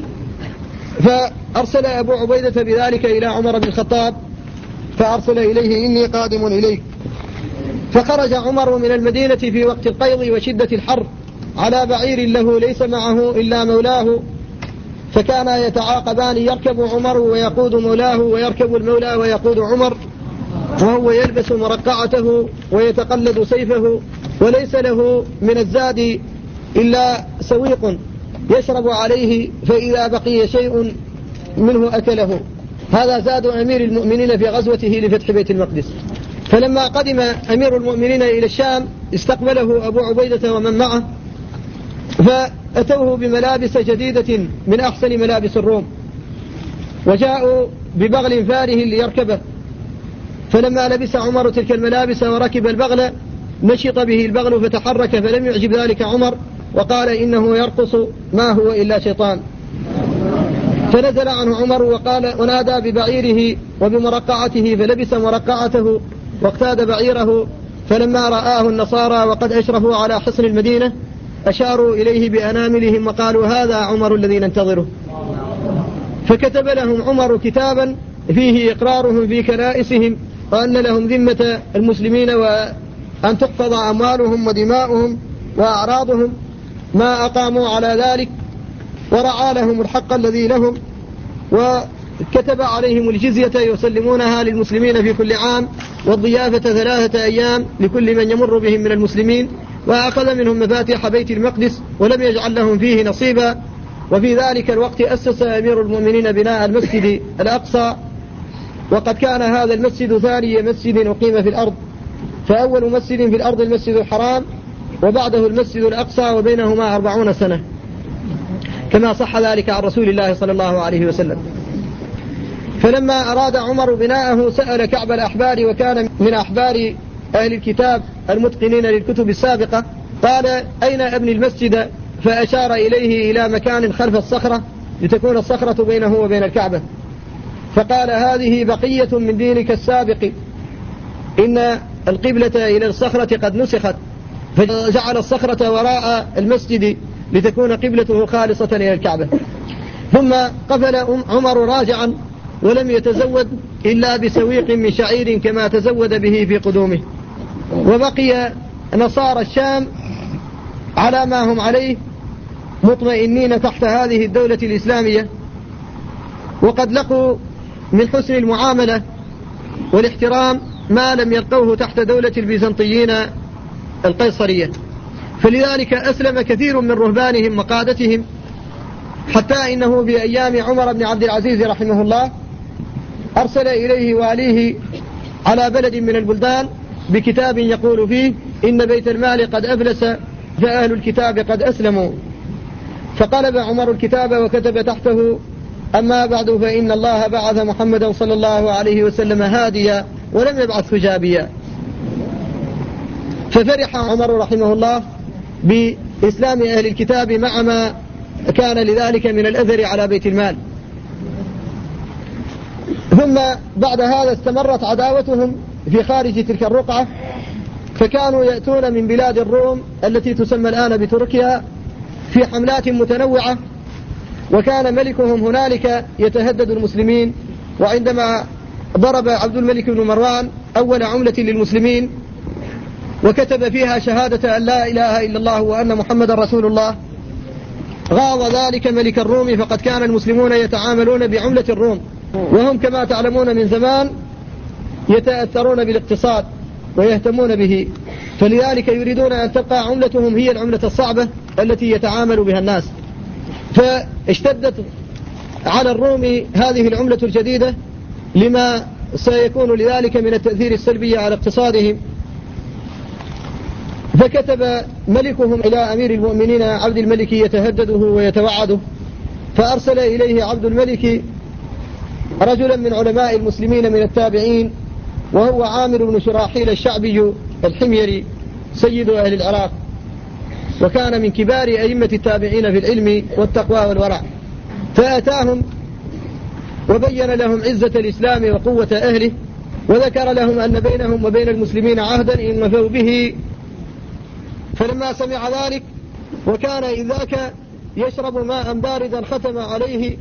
فأرسل أبو عبيدة بذلك إلى عمر بن الخطاب، فأرسل إليه إني قادم إليك. فخرج عمر من المدينة في وقت القيض وشدة الحر على بعير له ليس معه إلا مولاه، فكان يتعاقبان، يركب عمر ويقود مولاه، ويركب المولى ويقود عمر، وهو يلبس مرقعته ويتقلد سيفه، وليس له من الزاد إلا سويق يشرب عليه، فإذا بقي شيء منه أكله. هذا زاد أمير المؤمنين في غزوته لفتح بيت المقدس. فلما قدم أمير المؤمنين إلى الشام استقبله أبو عبيدة ومن معه، فأتوه بملابس جديدة من أحسن ملابس الروم، وجاءوا ببغل فاره ليركبه. فلما لبس عمر تلك الملابس وركب البغل نشط به البغل فتحرك، فلم يعجب ذلك عمر، وقال إنه يرقص ما هو إلا شيطان. فنزل عنه عمر وقال ونادى ببعيره وبمرقعته، فلبس مرقعته واقتاد بعيره. فلما رآه النصارى وقد أشرفوا على حصن المدينة أشاروا إليه بأناملهم وقالوا هذا عمر الذي ننتظره. فكتب لهم عمر كتابا فيه إقرارهم في كنائسهم وأن لهم ذمة المسلمين وأن تحفظ أموالهم ودماؤهم وأعراضهم ما أقاموا على ذلك، ورعى لهم الحق الذي لهم، وكتب عليهم الجزية يسلمونها للمسلمين في كل عام، والضيافة 3 أيام لكل من يمر بهم من المسلمين، وأخذ منهم مفاتيح بيت المقدس ولم يجعل لهم فيه نصيبا. وفي ذلك الوقت أسس أمير المؤمنين بناء المسجد الأقصى، وقد كان هذا المسجد ثاني مسجد أقيم في الأرض، فأول مسجد في الأرض المسجد الحرام، وبعده المسجد الأقصى، وبينهما 40 سنة، كما صح ذلك عن رسول الله صلى الله عليه وسلم. فلما أراد عمر بناءه سأل كعب الأحبار، وكان من أحبار أهل الكتاب المتقنين للكتب السابقة، قال أين أبني المسجد؟ فأشار إليه إلى مكان خلف الصخرة لتكون الصخرة بينه وبين الكعبة. فقال هذه بقية من دينك السابق، إن القبلة إلى الصخرة قد نسخت، فجعل الصخرة وراء المسجد لتكون قبلته خالصة إلى الكعبة. ثم قفل عمر راجعا ولم يتزود إلا بسويق من شعير كما تزود به في قدومه. وبقي نصارى الشام على ما هم عليه مطمئنين تحت هذه الدولة الإسلامية، وقد لقوا من حسن المعاملة والاحترام ما لم يلقوه تحت دولة البيزنطيين القيصرية. فلذلك أسلم كثير من رهبانهم وقادتهم، حتى إنه بأيام عمر بن عبد العزيز رحمه الله أرسل إليه واليه على بلد من البلدان بكتاب يقول فيه إن بيت المال قد أفلس فأهل الكتاب قد أسلموا. فقلب عمر الكتاب وكتب تحته أما بعد فإن الله بعث محمدا صلى الله عليه وسلم هاديا ولم يبعثه جابيا. ففرح عمر رحمه الله بإسلام أهل الكتاب مع ما كان لذلك من الأثر على بيت المال. ثم بعد هذا استمرت عداوتهم في خارج تلك الرقعة، فكانوا يأتون من بلاد الروم التي تسمى الآن بتركيا في حملات متنوعة، وكان ملكهم هنالك يتهدد المسلمين. وعندما ضرب عبد الملك بن مروان أول عملة للمسلمين وكتب فيها شهادة أن لا إله إلا الله وأن محمد رسول الله، غاض ذلك ملك الروم، فقد كان المسلمون يتعاملون بعملة الروم، وهم كما تعلمون من زمان يتأثرون بالاقتصاد ويهتمون به، فلذلك يريدون أن تبقى عملتهم هي العملة الصعبة التي يتعامل بها الناس. فاشتدت على الروم هذه العملة الجديدة لما سيكون لذلك من التأثير السلبي على اقتصادهم. فكتب ملكهم إلى أمير المؤمنين عبد الملك يتهدده ويتوعده، فأرسل إليه عبد الملك رجلا من علماء المسلمين من التابعين، وهو عامر بن شراحيل الشعبي الحميري سيد أهل العراق، وكان من كبار أئمة التابعين في العلم والتقوى والورع. فأتاهم وبين لهم عزة الإسلام وقوة أهله، وذكر لهم أن بينهم وبين المسلمين عهدا إن وفوا به. فلما سمع ذلك وكان إذ ذاك يشرب ماء باردا ختم عليه،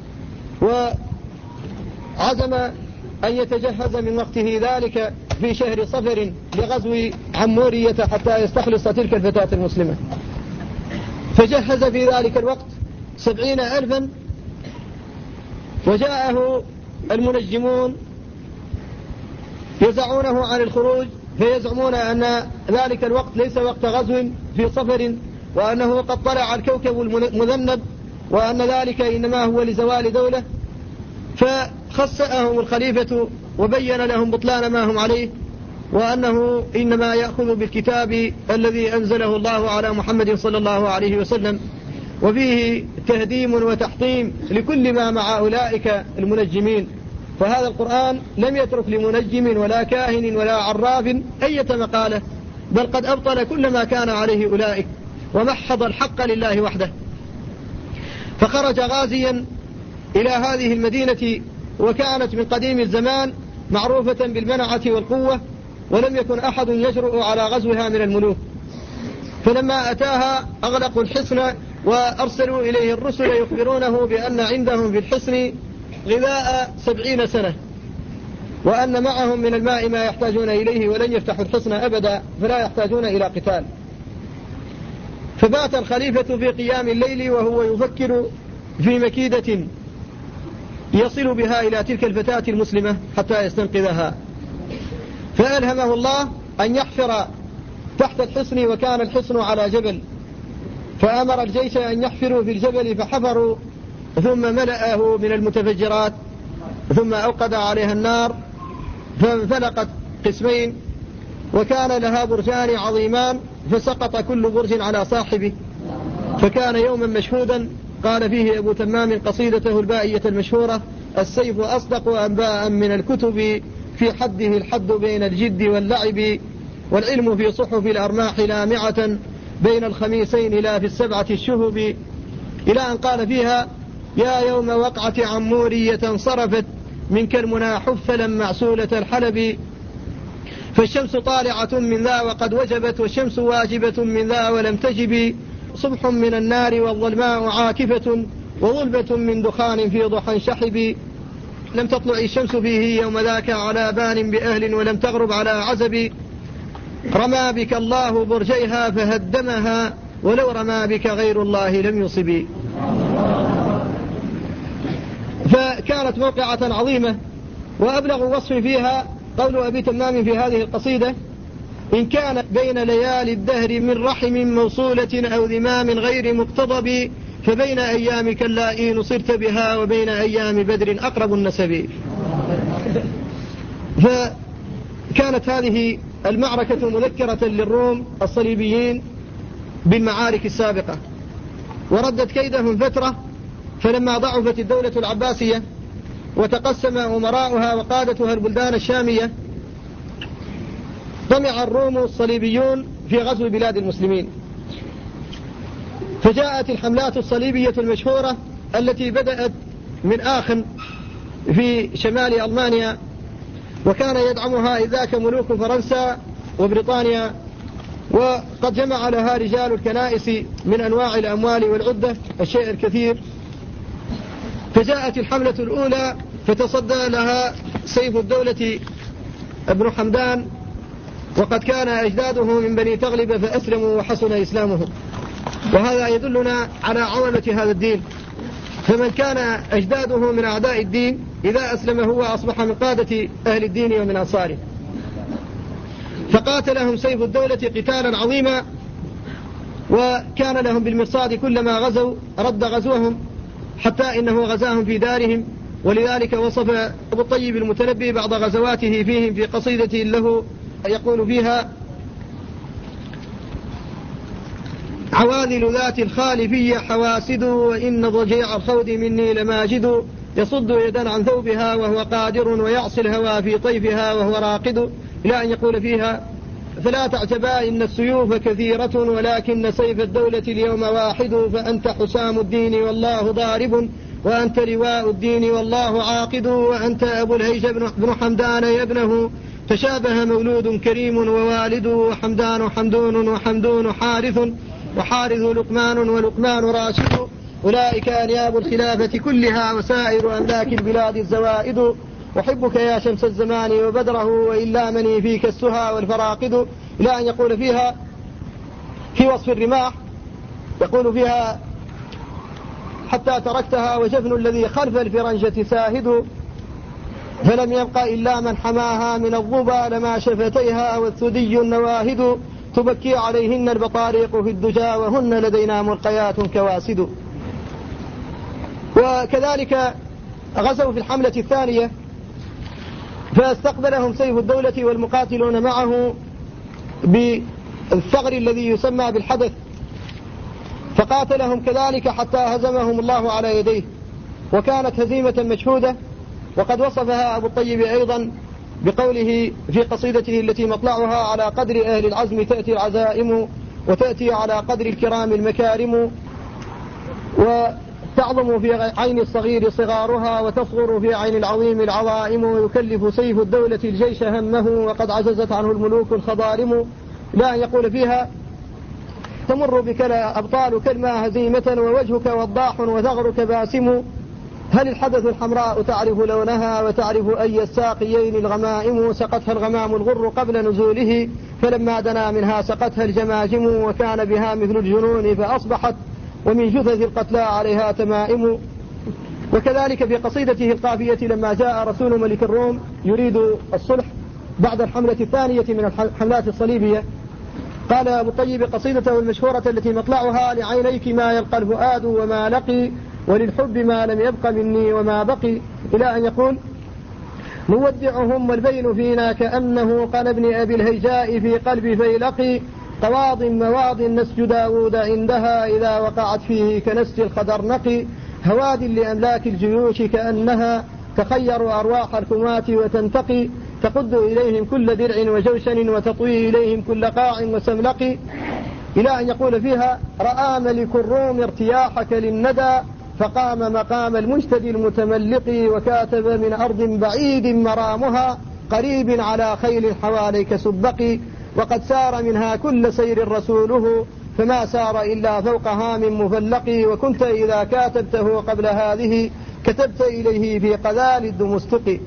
وعزم أن يتجهز من وقته ذلك في شهر صفر لغزو عمورية حتى يستخلص تلك الفتاة المسلمة. فجهز في ذلك الوقت 70,000، وجاءه المنجمون يزعونه عن الخروج، فيزعمون أن ذلك الوقت ليس وقت غزو في صفر، وأنه قد طلع الكوكب المذنب، وأن ذلك إنما هو لزوال دولة. فخسأهم الخليفة وبين لهم بطلان ما هم عليه، وأنه إنما يأخذ بالكتاب الذي أنزله الله على محمد صلى الله عليه وسلم، وفيه تهديم وتحطيم لكل ما مع أولئك المنجمين. فهذا القرآن لم يترك لمنجم ولا كاهن ولا عراف أي مقالة، بل قد أبطل كل ما كان عليه أولئك، ومحض الحق لله وحده. فخرج غازيا إلى هذه المدينة، وكانت من قديم الزمان معروفة بالمنعة والقوة، ولم يكن أحد يجرؤ على غزوها من الملوك. فلما أتاها أغلقوا الحصن، وأرسلوا إليه الرسل يخبرونه بأن عندهم في الحصن غذاء 70 سنة، وأن معهم من الماء ما يحتاجون إليه، ولن يفتحوا الحصن أبدا، فلا يحتاجون إلى قتال. فبات الخليفة في قيام الليل وهو يفكر في مكيدة يصل بها إلى تلك الفتاة المسلمة حتى يستنقذها. فألهمه الله أن يحفر تحت الحصن، وكان الحصن على جبل، فأمر الجيش أن يحفروا في الجبل، فحفروا ثم ملأه من المتفجرات، ثم أوقد عليها النار فانفلقت قسمين، وكان لها برجان عظيمان، فسقط كل برج على صاحبه. فكان يوما مشهودا قال فيه أبو تمام قصيدته البائية المشهورة: السيف أصدق أنباء من الكتب، في حده الحد بين الجد واللعب، والعلم في صحف الأرماح لامعة، بين الخميسين لا في السبعة الشهب. إلى أن قال فيها: يا يوم وقعة عمورية انصرفت، منك المنى حفلا معسولة الحلب، فالشمس طالعة من ذا وقد وجبت، والشمس واجبة من ذا ولم تجب، صبح من النار والظلماء عاكفة، وظلبة من دخان في ضحى شحب، لم تطلع الشمس فيه يوم ذاك على بان بأهل، ولم تغرب على عزب، رمى بك الله برجيها فهدمها، ولو رمى بك غير الله لم يصب. فكانت موقعة عظيمة، وأبلغ وصف فيها قول أبي تمام في هذه القصيدة: إن كان بين ليالي الدهر من رحم موصولة أو ذمام غير مقتضب، فبين أيامك اللائي نصرت بها، وبين أيام بدر أقرب النسب. فكانت هذه المعركة مذكرة للروم الصليبيين بالمعارك السابقة، وردت كيدهم فترة. فلما ضعفت الدولة العباسية وتقسم أمراؤها وقادتها البلدان الشامية، طمع الروم الصليبيون في غزو بلاد المسلمين، فجاءت الحملات الصليبية المشهورة التي بدأت من آخن في شمال ألمانيا، وكان يدعمها إذ ذاك ملوك فرنسا وبريطانيا، وقد جمع لها رجال الكنائس من أنواع الأموال والعدة الشيء الكثير. فجاءت الحملة الأولى فتصدى لها سيف الدولة ابن حمدان، وقد كان أجداده من بني تغلب فأسلموا وحسن إسلامهم، وهذا يدلنا على عظمة هذا الدين. فمن كان أجداده من أعداء الدين إذا أسلم هو أصبح من قادة أهل الدين ومن أنصاره. فقاتلهم سيف الدولة قتالا عظيما، وكان لهم بالمرصاد كلما غزوا رد غزوهم، حتى إنه غزاهم في دارهم. ولذلك وصف أبو الطيب المتنبي بعض غزواته فيهم في قصيدة له يقول فيها: عواذل ذات الخالفية حواسد، وإن ضجيع الخود مني لماجد، يصد يدا عن ثوبها وهو قادر، ويعصي الهوى في طيفها وهو راقد، إلى أن يقول فيها: فلا تعتبا إن السيوف كثيرة، ولكن سيف الدولة اليوم واحد، فأنت حسام الدين والله ضارب، وأنت لواء الدين والله عاقد، وأنت أبو الهيج بن حمدان يا ابنه، تشابه مولود كريم ووالد، وحمدان حمدون وحمدون حارث، وحارث لقمان ولقمان راشد، أولئك أنياب الخلافة كلها، وسائر أملاك البلاد الزوائد، أحبك يا شمس الزمان وبدره، وإلا مني فيك السهى والفراقد، إلى أن يقول فيها في وصف الرماح، يقول فيها: حتى تركتها وجفن الذي خلف الفرنجة ساهد، فلم يبق إلا من حماها من الظبا، لما شفتيها والثدي النواهد، تبكي عليهن البطاريق في الدجى، وهن لدينا ملقيات كواسد. وكذلك غزوا في الحملة الثانية، فاستقبلهم سيف الدولة والمقاتلون معه بالثغر الذي يسمى بالحدث، فقاتلهم كذلك حتى هزمهم الله على يديه، وكانت هزيمة مشهودة. وقد وصفها أبو الطيب أيضا بقوله في قصيدته التي مطلعها: على قدر أهل العزم تأتي العزائم، وتأتي على قدر الكرام المكارم، وتعظم في عين الصغير صغارها، وتصغر في عين العظيم العظائم، ويكلف سيف الدولة الجيش همه، وقد عجزت عنه الملوك الخضارم، لا يقول فيها: تمر بك أبطال كلمة هزيمة، ووجهك وضاح وثغرك باسم، هل الحدث الحمراء تعرف لونها، وتعرف أي الساقيين الغمائم، سقتها الغمام الغر قبل نزوله، فلما دنا منها سقتها الجماجم، وكان بها مثل الجنون فأصبحت، ومن جثث القتلى عليها تمائم. وكذلك في قصيدته القافية لما جاء رسول ملك الروم يريد الصلح بعد الحملة الثانية من الحملات الصليبية، قال أبو الطيب قصيدته المشهورة التي مطلعها: لعينيك ما يلقى الفؤاد وما لقي، وللحب ما لم يبق مني وما بقي، إلى أن يقول: نودعهم والبين فينا كأنه قال ابن أبي الهيجاء في قلب فيلقي، قواض مواض نسج داود عندها، إذا وقعت فيه كنسج الخدرنق، هواد لأملاك الجيوش كأنها تخير أرواح الكمات وتنتقي، تقد إليهم كل درع وجوشن، وتطوي إليهم كل قاع وسملق، إلى أن يقول فيها: رأى ملك الروم ارتياحك للندى، فقام مقام المجتدي المتملق، وكاتب من أرض بعيد مرامها، قريب على خيل حواليك سبق، وقد سار منها كل سير رسوله، فما سار إلا فوق هام مفلق، وكنت إذا كاتبته قبل هذه كتبت إليه في قذال الدمستق.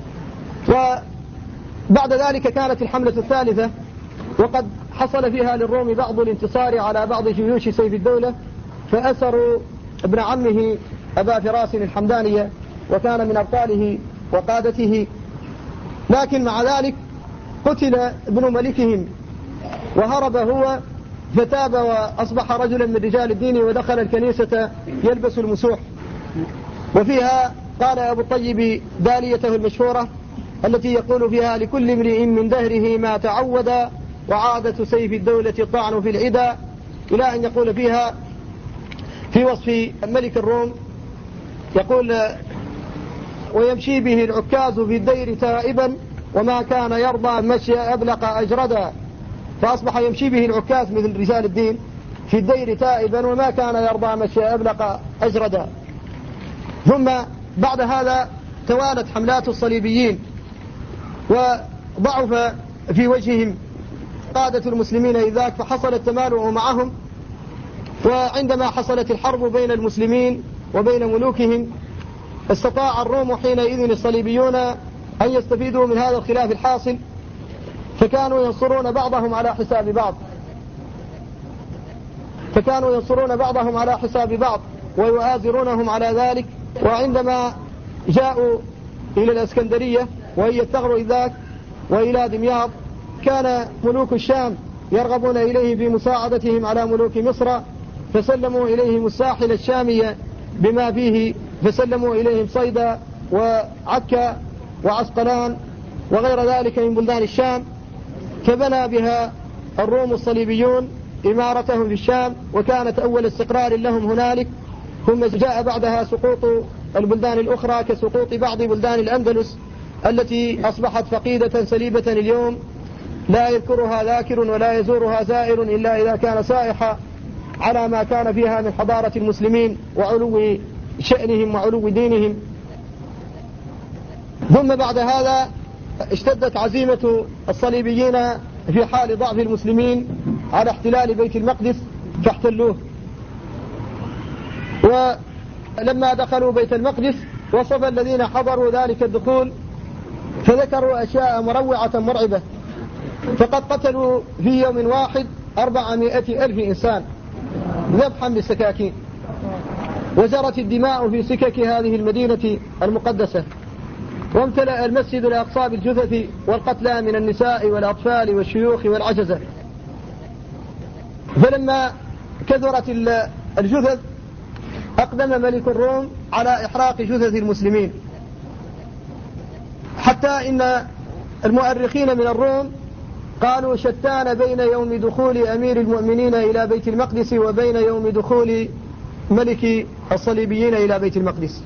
وبعد ذلك كانت الحملة الثالثة، وقد حصل فيها للروم بعض الانتصار على بعض جيوش سيف الدولة، فأسروا ابن عمه أبا فراس الحمدانية، وكان من أبطاله وقادته، لكن مع ذلك قتل ابن ملكهم وهرب هو، فتاب وأصبح رجلا من رجال الدين، ودخل الكنيسة يلبس المسوح. وفيها قال أبو الطيب داليته المشهورة التي يقول فيها: لكل امرئ من دهره ما تعود، وعادة سيف الدولة الطعن في العدا، إلى أن يقول فيها في وصف ملك الروم، يقول: ويمشي به العكاز في الدير تائبا، وما كان يرضى مشي أبلق أجردا، فأصبح يمشي به العكاز مثل رجال الدين في الدير تائبا، وما كان يرضى مشي أبلق أجردا. ثم بعد هذا توالت حملات الصليبيين، وضعف في وجههم قادة المسلمين إذاك، فحصل التمالؤ معهم. وعندما حصلت الحرب بين المسلمين وبين ملوكهم، استطاع الروم حينئذ الصليبيون أن يستفيدوا من هذا الخلاف الحاصل، فكانوا ينصرون بعضهم على حساب بعض ويؤازرونهم على ذلك. وعندما جاءوا إلى الإسكندرية وهي الثغر إذاك وإلى دمياط، كان ملوك الشام يرغبون إليه في مساعدتهم على ملوك مصر، فسلموا إليهم الساحل الشامية بما فيه، فسلموا إليهم صيدا وعكا وعسقلان وغير ذلك من بلدان الشام، فبنى بها الروم الصليبيون إمارتهم في الشام، وكانت أول استقرار لهم هنالك. ثم جاء بعدها سقوط البلدان الأخرى كسقوط بعض بلدان الأندلس التي أصبحت فقيدة سليبة اليوم، لا يذكرها ذاكر ولا يزورها زائر إلا إذا كان سائحا على ما كان فيها من حضارة المسلمين وعلو شأنهم وعلو دينهم. ثم بعد هذا اشتدت عزيمة الصليبيين في حال ضعف المسلمين على احتلال بيت المقدس فاحتلوه. ولما دخلوا بيت المقدس وصف الذين حضروا ذلك الدخول فذكروا أشياء مروعة مرعبة، فقد قتلوا في يوم واحد 400,000 إنسان ذبحا بالسكاكين، وجرت الدماء في سكك هذه المدينة المقدسة، وامتلأ المسجد الأقصى بالجثث والقتلى من النساء والأطفال والشيوخ والعجزة. فلما كثرت الجثث أقدم ملك الروم على إحراق جثث المسلمين، حتى إن المؤرخين من الروم قالوا شتان بين يوم دخول أمير المؤمنين إلى بيت المقدس وبين يوم دخول ملك الصليبيين إلى بيت المقدس.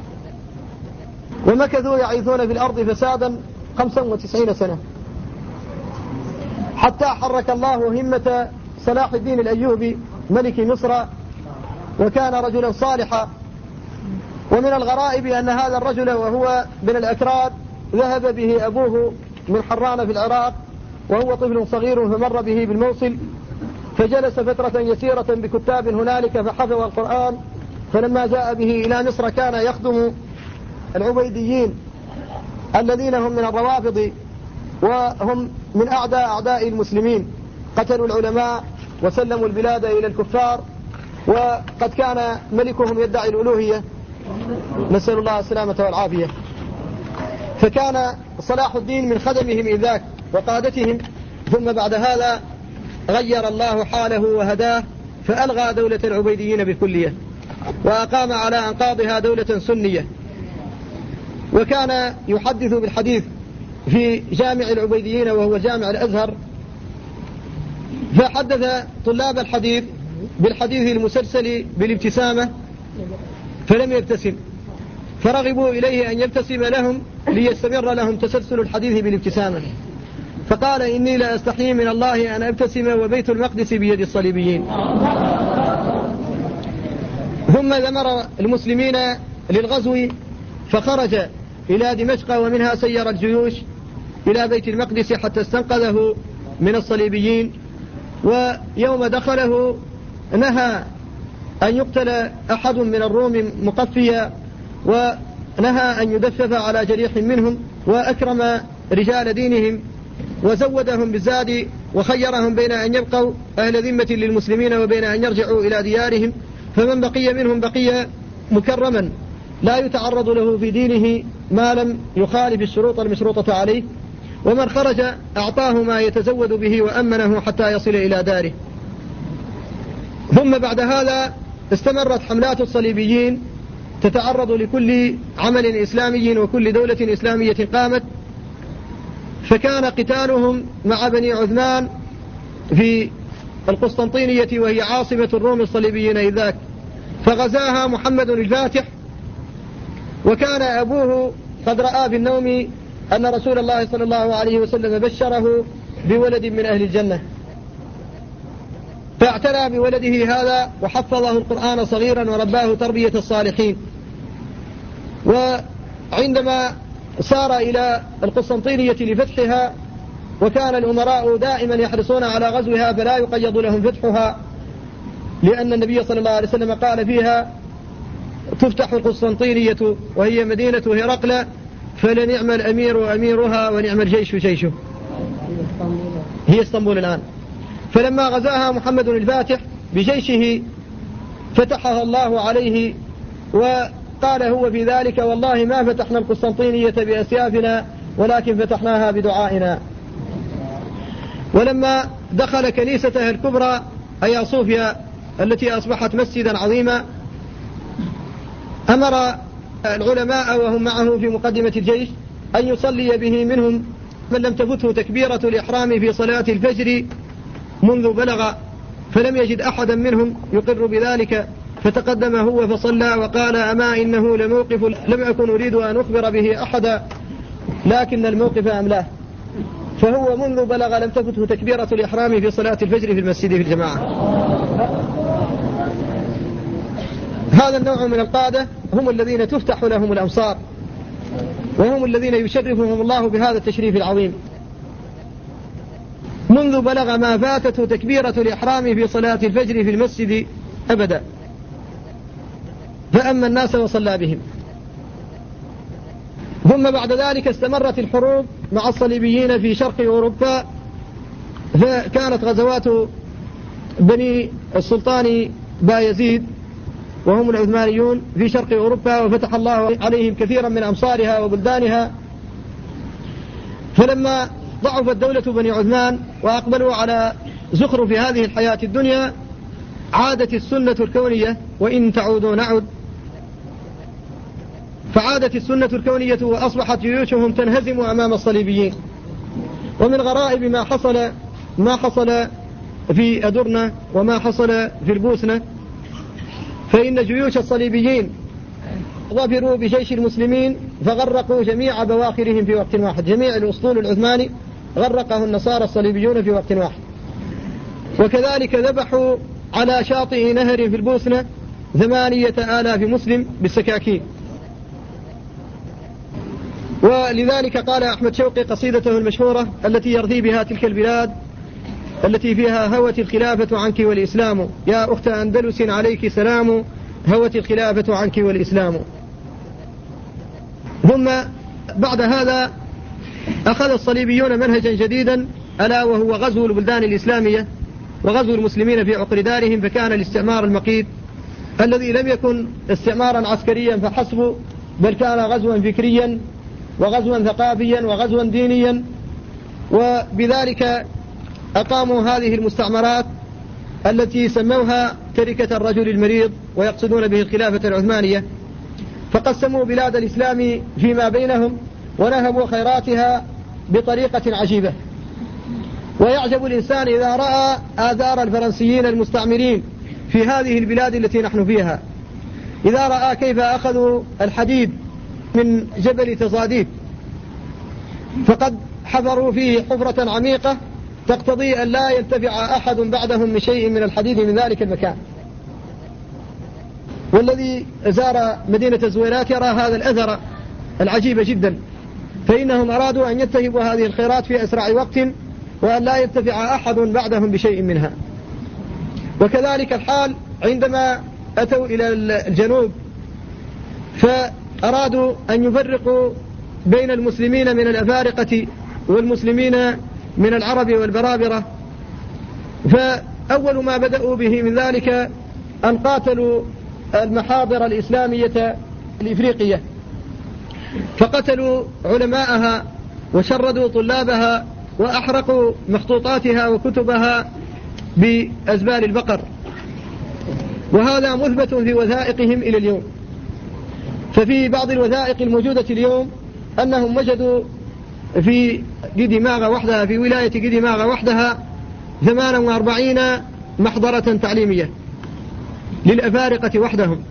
ومكثوا يعيثون في الأرض فسادا 95 سنة، حتى حرك الله همة صلاح الدين الأيوبي ملك مصر، وكان رجلا صالحا. ومن الغرائب أن هذا الرجل وهو من الأكراد ذهب به أبوه من حران في العراق وهو طفل صغير، فمر به بالموصل فجلس فترة يسيرة بكتاب هنالك فحفظ القرآن. فلما جاء به إلى مصر كان يخدم العبيديين الذين هم من الروافض وهم من أعداء المسلمين، قتلوا العلماء وسلموا البلاد إلى الكفار، وقد كان ملكهم يدعي الألوهية، نسأل الله السلامة والعافية. فكان صلاح الدين من خدمهم إذاك وقادتهم. ثم بعد هذا غير الله حاله وهداه، فألغى دولة العبيديين بالكلية وأقام على أنقاضها دولة سنية، وكان يحدث بالحديث في جامع العبيديين وهو جامع الأزهر، فحدث طلاب الحديث بالحديث المسلسل بالابتسامة فلم يبتسم، فرغبوا إليه أن يبتسم لهم ليستمر لهم تسلسل الحديث بالابتسامة، فقال إني لا أستحيي من الله أن أبتسم وبيت المقدس بيد الصليبيين. ثم ذمر المسلمين للغزو فخرج إلى دمشق، ومنها سير الجيوش إلى بيت المقدس حتى استنقذه من الصليبيين. ويوم دخله نهى أن يقتل أحد من الروم مقفيا، ونهى أن يدفف على جريح منهم، وأكرم رجال دينهم وزودهم بالزاد، وخيرهم بين أن يبقوا أهل ذمة للمسلمين وبين أن يرجعوا إلى ديارهم. فمن بقي منهم بقي مكرما لا يتعرض له في دينه ما لم يخالف الشروط المشروطة عليه، ومن خرج أعطاه ما يتزود به وأمنه حتى يصل إلى داره. ثم بعد هذا استمرت حملات الصليبيين تتعرض لكل عمل إسلامي وكل دولة إسلامية قامت، فكان قتالهم مع بني عثمان في القسطنطينية وهي عاصمة الروم الصليبيين إذاك، فغزاها محمد الفاتح، وكان أبوه قد رأى بالنوم أن رسول الله صلى الله عليه وسلم بشره بولد من أهل الجنة، فاعتنى بولده هذا وحفظه القرآن صغيرا ورباه تربية الصالحين. وعندما سار إلى القسطنطينية لفتحها، وكان الأمراء دائما يحرصون على غزوها فلا يقيض لهم فتحها، لأن النبي صلى الله عليه وسلم قال فيها تفتح القسطنطينية وهي مدينة هرقل فلنعم الأمير وأميرها ونعم الجيش جيشه، هي اسطنبول الآن. فلما غزاها محمد الفاتح بجيشه فتحها الله عليه، وقال هو في ذلك والله ما فتحنا القسطنطينية بأسيافنا ولكن فتحناها بدعائنا. ولما دخل كنيستها الكبرى أيا صوفيا التي أصبحت مسجدا عظيما، أمر العلماء وهم معه في مقدمة الجيش أن يصلي به منهم من لم تفته تكبيرة الإحرام في صلاة الفجر منذ بلغ فلم يجد أحدا منهم يقر بذلك، فتقدم هو فصلى وقال: أما إنه لموقف لم أكن أريد أن أخبر به أحدا لكن الموقف أملاه. فهو منذ بلغ لم تفته تكبيرة الإحرام في صلاة الفجر في المسجد في الجماعة. هذا النوع من القادة هم الذين تفتح لهم الأمصار، وهم الذين يشرفهم الله بهذا التشريف العظيم. منذ بلغ ما فاتته تكبيرة الإحرام في صلاة الفجر في المسجد أبدا، فأما الناس وصلى بهم. ثم بعد ذلك استمرت الحروب مع الصليبيين في شرق أوروبا، فكانت غزوات بني السلطان بايزيد وهم العثمانيون في شرق أوروبا، وفتح الله عليهم كثيرا من أمصارها وبلدانها. فلما ضعفت دولة بني عثمان وأقبلوا على زخرف هذه الحياة الدنيا، عادت السنة الكونية، وإن تعودوا نعد، فعادت السنة الكونية وأصبحت جيوشهم تنهزم أمام الصليبيين. ومن غرائب ما حصل في أدرنا وما حصل في البوسنة، فإن جيوش الصليبيين ظفروا بجيش المسلمين فغرقوا جميع بواخرهم في وقت واحد. جميع الأسطول العثماني غرقه النصارى الصليبيون في وقت واحد. وكذلك ذبحوا على شاطئ نهر في البوسنة 8,000 مسلم بالسكاكين. ولذلك قال أحمد شوقي قصيدته المشهورة التي يرثي بها تلك البلاد التي فيها هوت الخلافة عنك والإسلام، يا أخت أندلس عليك سلام، هوت الخلافة عنك والإسلام. ثم بعد هذا أخذ الصليبيون منهجا جديدا، ألا وهو غزو البلدان الإسلامية وغزو المسلمين في عقر دارهم. فكان الاستعمار المقيت الذي لم يكن استعمارا عسكريا فحسب، بل كان غزوا فكريا وغزوا ثقافيا وغزوا دينيا. وبذلك أقاموا هذه المستعمرات التي سموها تركة الرجل المريض، ويقصدون به الخلافة العثمانية. فقسموا بلاد الإسلام فيما بينهم ونهبوا خيراتها بطريقة عجيبة. ويعجب الإنسان إذا رأى آثار الفرنسيين المستعمرين في هذه البلاد التي نحن فيها، إذا رأى كيف أخذوا الحديد من جبل تصاديق فقد حفروا فيه حفرة عميقة تقتضي أن لا ينتفع أحد بعدهم من شيء من الحديد من ذلك المكان. والذي زار مدينة الزويلات يرى هذا الأثر العجيب جدا، فإنهم أرادوا أن ينتهبوا هذه الخيرات في أسرع وقت وأن لا ينتفع أحد بعدهم بشيء منها. وكذلك الحال عندما أتوا إلى الجنوب، فأرادوا أن يفرقوا بين المسلمين من الأفارقة والمسلمين من العرب والبرابرة. فأول ما بدأوا به من ذلك أن قاتلوا المحاضر الإسلامية الإفريقية، فقتلوا علماءها وشردوا طلابها وأحرقوا مخطوطاتها وكتبها بأزبال البقر. وهذا مثبت في وثائقهم إلى اليوم. ففي بعض الوثائق الموجودة اليوم أنهم وجدوا في قديماغا وحدها، في ولاية قديماغا وحدها 48 محضرة تعليمية للأفارقة وحدهم،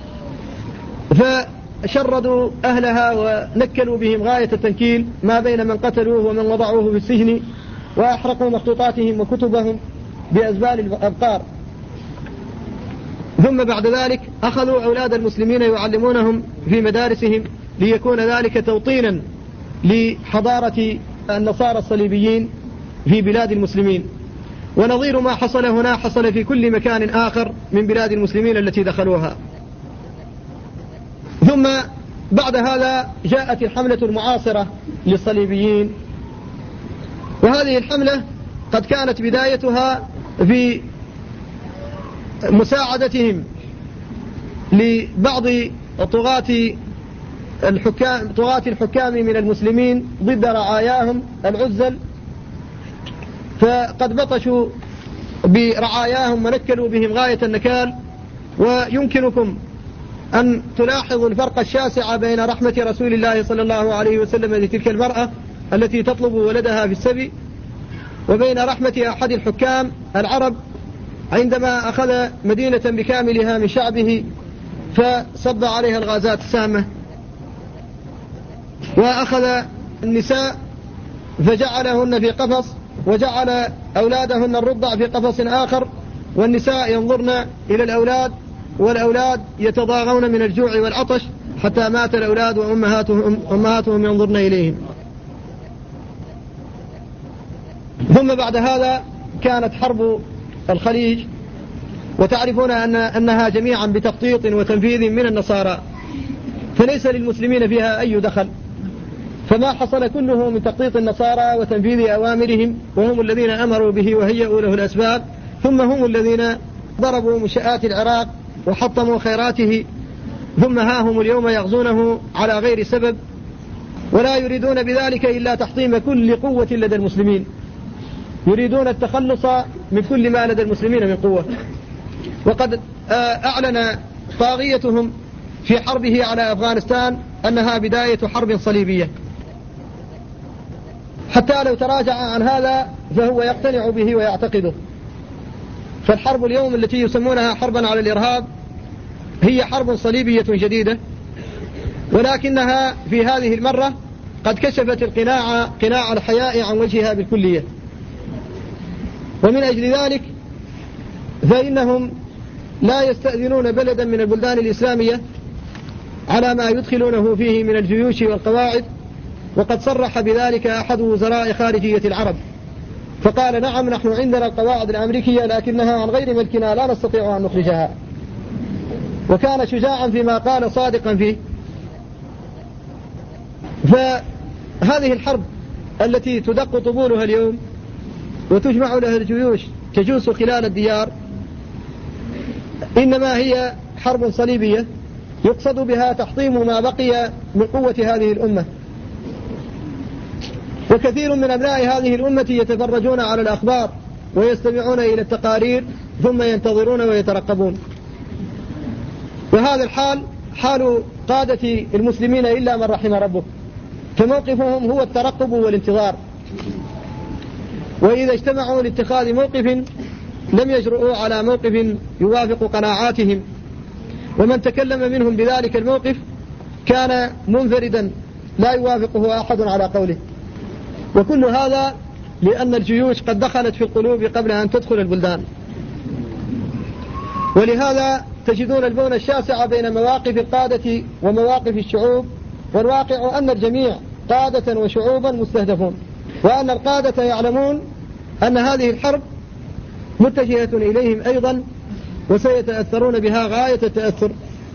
فشردوا أهلها ونكلوا بهم غاية التنكيل ما بين من قتلوه ومن وضعوه في السجن، وأحرقوا مخطوطاتهم وكتبهم بأزبال الأبقار. ثم بعد ذلك أخذوا أولاد المسلمين يعلمونهم في مدارسهم ليكون ذلك توطينا لحضارة النصارى الصليبيين في بلاد المسلمين. ونظير ما حصل هنا حصل في كل مكان آخر من بلاد المسلمين التي دخلوها. ثم بعد هذا جاءت الحملة المعاصرة للصليبيين، وهذه الحملة قد كانت بدايتها في مساعدتهم لبعض طغاة الحكام من المسلمين ضد رعاياهم العزل، فقد بطشوا برعاياهم ونكلوا بهم غاية النكال. ويمكنكم أن تلاحظوا الفرق الشاسع بين رحمة رسول الله صلى الله عليه وسلم لتلك المرأة التي تطلب ولدها في السبي، وبين رحمة أحد الحكام العرب عندما أخذ مدينة بكاملها من شعبه فصب عليها الغازات السامة، وأخذ النساء فجعلهن في قفص، وجعل أولادهن الرضع في قفص آخر، والنساء ينظرن إلى الأولاد، والأولاد يتضاغون من الجوع والعطش حتى مات الأولاد وأمهاتهم ينظرن إليهم. ثم بعد هذا كانت حرب الخليج، وتعرفون أنها جميعا بتخطيط وتنفيذ من النصارى، فليس للمسلمين فيها أي دخل، فما حصل كله من تخطيط النصارى وتنفيذ أوامرهم، وهم الذين أمروا به وهيئوا له الأسباب، ثم هم الذين ضربوا منشآت العراق وحطموا خيراته، ثم ها هم اليوم يغزونه على غير سبب، ولا يريدون بذلك إلا تحطيم كل قوة لدى المسلمين، يريدون التخلص من كل ما لدى المسلمين من قوة. وقد أعلن طاغيتهم في حربه على أفغانستان أنها بداية حرب صليبية، حتى لو تراجع عن هذا فهو يقتنع به ويعتقده. فالحرب اليوم التي يسمونها حربا على الإرهاب هي حرب صليبية جديدة، ولكنها في هذه المرة قد كشفت قناع الحياء عن وجهها بالكلية. ومن أجل ذلك فإنهم لا يستأذنون بلدا من البلدان الإسلامية على ما يدخلونه فيه من الجيوش والقواعد، وقد صرح بذلك أحد وزراء خارجية العرب فقال: نعم، نحن عندنا القواعد الأمريكية لكنها عن غير ملكنا، لا نستطيع أن نخرجها. وكان شجاعا فيما قال، صادقا فيه. فهذه الحرب التي تدق طبولها اليوم وتجمع لها الجيوش تجوس خلال الديار إنما هي حرب صليبية يقصد بها تحطيم ما بقي من قوة هذه الأمة. وكثير من أبناء هذه الأمة يتفرجون على الأخبار ويستمعون إلى التقارير ثم ينتظرون ويترقبون. وهذا الحال حال قادة المسلمين إلا من رحم ربك، فموقفهم هو الترقب والانتظار. وإذا اجتمعوا لاتخاذ موقف لم يجرؤوا على موقف يوافق قناعاتهم، ومن تكلم منهم بذلك الموقف كان منفردا لا يوافقه أحد على قوله. وكل هذا لأن الجيوش قد دخلت في القلوب قبل أن تدخل البلدان. ولهذا تجدون البون الشاسع بين مواقف القادة ومواقف الشعوب، والواقع أن الجميع قادة وشعوبا مستهدفون، وأن القادة يعلمون أن هذه الحرب متجهة إليهم أيضا وسيتأثرون بها غاية التأثر.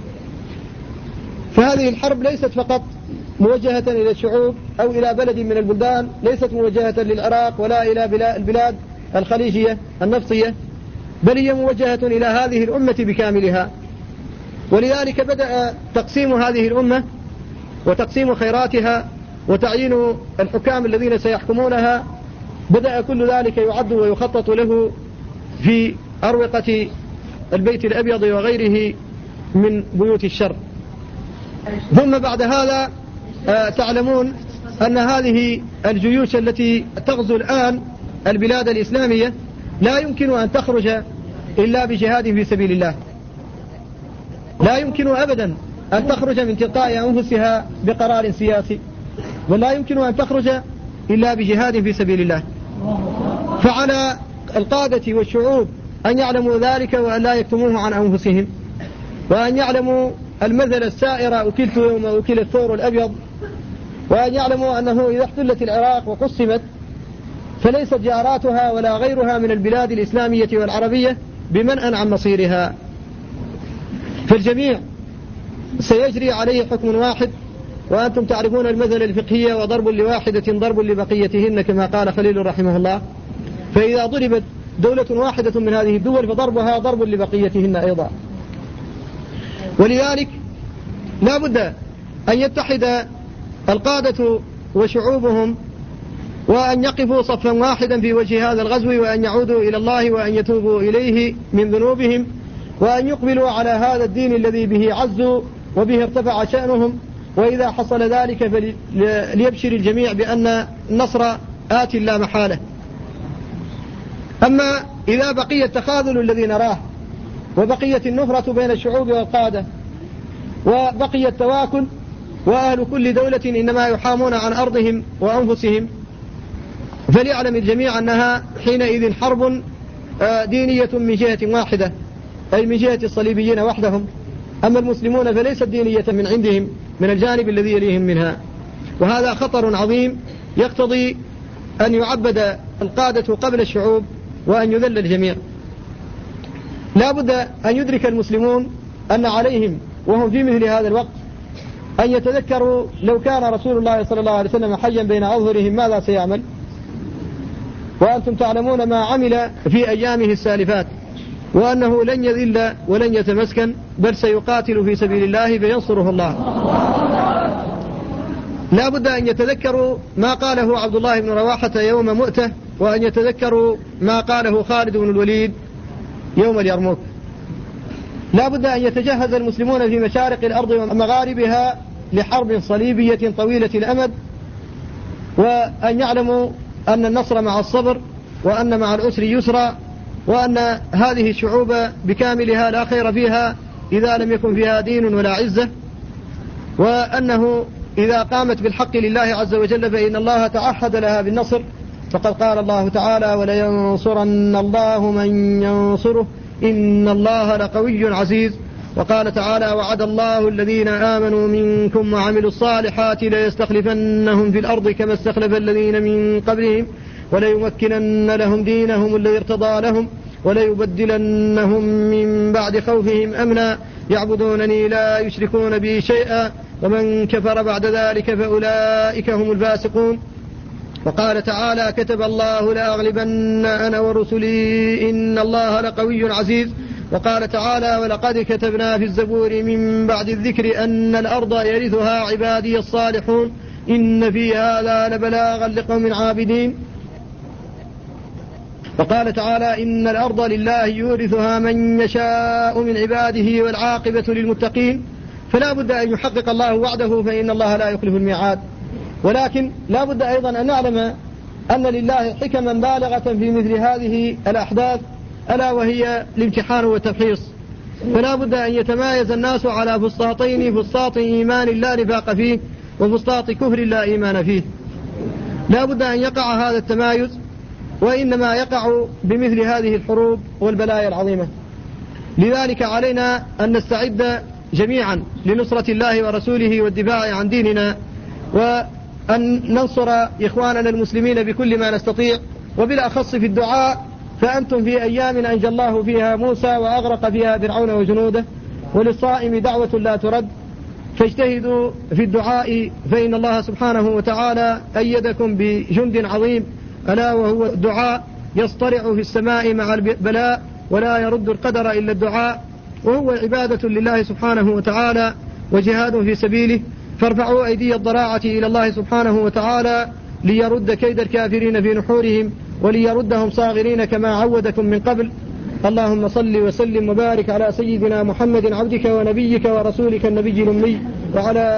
فهذه الحرب ليست فقط موجهة إلى الشعوب أو إلى بلد من البلدان، ليست موجهة للعراق ولا إلى البلاد الخليجية النفطية، بل هي موجهة إلى هذه الأمة بكاملها. ولذلك بدأ تقسيم هذه الأمة وتقسيم خيراتها وتعيين الحكام الذين سيحكمونها، بدأ كل ذلك يعد ويخطط له في أروقة البيت الأبيض وغيره من بيوت الشر. ثم بعد هذا تعلمون أن هذه الجيوش التي تغزو الآن البلاد الإسلامية لا يمكن أن تخرج إلا بجهاد في سبيل الله، لا يمكن أبدا أن تخرج من تلقاء أنفسها بقرار سياسي، ولا يمكن أن تخرج إلا بجهاد في سبيل الله. فعلى القادة والشعوب أن يعلموا ذلك وأن لا يكتموه عن أنفسهم، وأن يعلموا المثل السائر: أكلت يوم أكل الثور الأبيض، وأن يعلموا أنه إذا احتلت العراق وقسمت فليست جاراتها ولا غيرها من البلاد الإسلامية والعربية بمنأ عن مصيرها، فالجميع سيجري عليه حكم واحد. وأنتم تعرفون المثل الفقهي: وضرب لواحدة ضرب لبقيتهن، كما قال خليل رحمه الله. فإذا ضربت دولة واحدة من هذه الدول فضربها ضرب لبقيتهن أيضا. ولذلك لا بد أن يتحد القادة وشعوبهم وأن يقفوا صفا واحدا في وجه هذا الغزو، وأن يعودوا إلى الله وأن يتوبوا إليه من ذنوبهم، وأن يقبلوا على هذا الدين الذي به عزوا وبه ارتفع شأنهم. وإذا حصل ذلك فليبشر الجميع بأن النصر آت لا محالة. أما إذا بقي التخاذل الذي نراه وبقيت النفرة بين الشعوب والقادة وبقي التواكل وأهل كل دولة إنما يحامون عن أرضهم وأنفسهم، فليعلم الجميع أنها حينئذ حرب دينية من جهة واحدة، أي من جهة الصليبيين وحدهم. أما المسلمون فليست دينية من عندهم، من الجانب الذي يليهم منها. وهذا خطر عظيم يقتضي أن يعبد القادة قبل الشعوب وأن يذل الجميع. لا بد أن يدرك المسلمون أن عليهم وهم في مثل هذا الوقت أن يتذكروا لو كان رسول الله صلى الله عليه وسلم حيا بين أظهرهم ماذا سيعمل، وأنتم تعلمون ما عمل في أيامه السالفات، وأنه لن يذل ولن يتمسكن، بل سيقاتل في سبيل الله فينصره الله. لا بد أن يتذكروا ما قاله عبد الله بن رواحة يوم مؤتة، وأن يتذكروا ما قاله خالد بن الوليد يوم اليرموك. لا بد أن يتجهز المسلمون في مشارق الأرض ومغاربها لحرب صليبية طويلة الأمد، وأن يعلموا أن النصر مع الصبر، وأن مع العسر يسرا، وأن هذه الشعوب بكاملها لا خير فيها إذا لم يكن فيها دين ولا عزة، وأنه إذا قامت بالحق لله عز وجل فإن الله تعهد لها بالنصر، فقد قال الله تعالى: ولينصرن الله من ينصره إن الله لقوي عزيز. وقال تعالى: وعد الله الذين آمنوا منكم وعملوا الصالحات ليستخلفنهم في الأرض كما استخلف الذين من قبلهم وليمكنن لهم دينهم الذي ارتضى لهم وليبدلنهم من بعد خوفهم أمنا يعبدونني لا يشركون بي شيئا ومن كفر بعد ذلك فأولئك هم الفاسقون. وقال تعالى: كتب الله لأغلبن أنا ورسلي إن الله لقوي عزيز. وقال تعالى: ولقد كتبنا في الزبور من بعد الذكر أن الأرض يرثها عبادي الصالحون إن في هذا لبلاغا لقوم عابدين. وقال تعالى: إن الأرض لله يورثها من يشاء من عباده والعاقبة للمتقين. فلا بد أن يحقق الله وعده، فإن الله لا يخلف الميعاد. ولكن لا بد أيضا أن نعلم أن لله حكما بالغة في مثل هذه الأحداث، ألا وهي الامتحان والتفحيص. فلا بد أن يتمايز الناس على فسطاطين: فسطاط إيمان لا نفاق فيه، وفسطاط كفر لا إيمان فيه. لا بد أن يقع هذا التمايز، وإنما يقع بمثل هذه الحروب والبلايا العظيمة. لذلك علينا أن نستعد جميعا لنصرة الله ورسوله والدفاع عن ديننا، وأن ننصر إخواننا المسلمين بكل ما نستطيع، وبالأخص في الدعاء، فأنتم في أيام أنجى الله فيها موسى وأغرق فيها فرعون وجنوده، وللصائم دعوة لا ترد، فاجتهدوا في الدعاء فإن الله سبحانه وتعالى أيدكم بجند عظيم، ألا وهو الدعاء. يصطرع في السماء مع البلاء ولا يرد القدر إلا الدعاء، وهو عبادة لله سبحانه وتعالى وجهاد في سبيله. فارفعوا أيدي الضراعة إلى الله سبحانه وتعالى ليرد كيد الكافرين في نحورهم وليردهم صاغرين كما عودكم من قبل. اللهم صل وسلم وبارك على سيدنا محمد عبدك ونبيك ورسولك النبي الأمي وعلى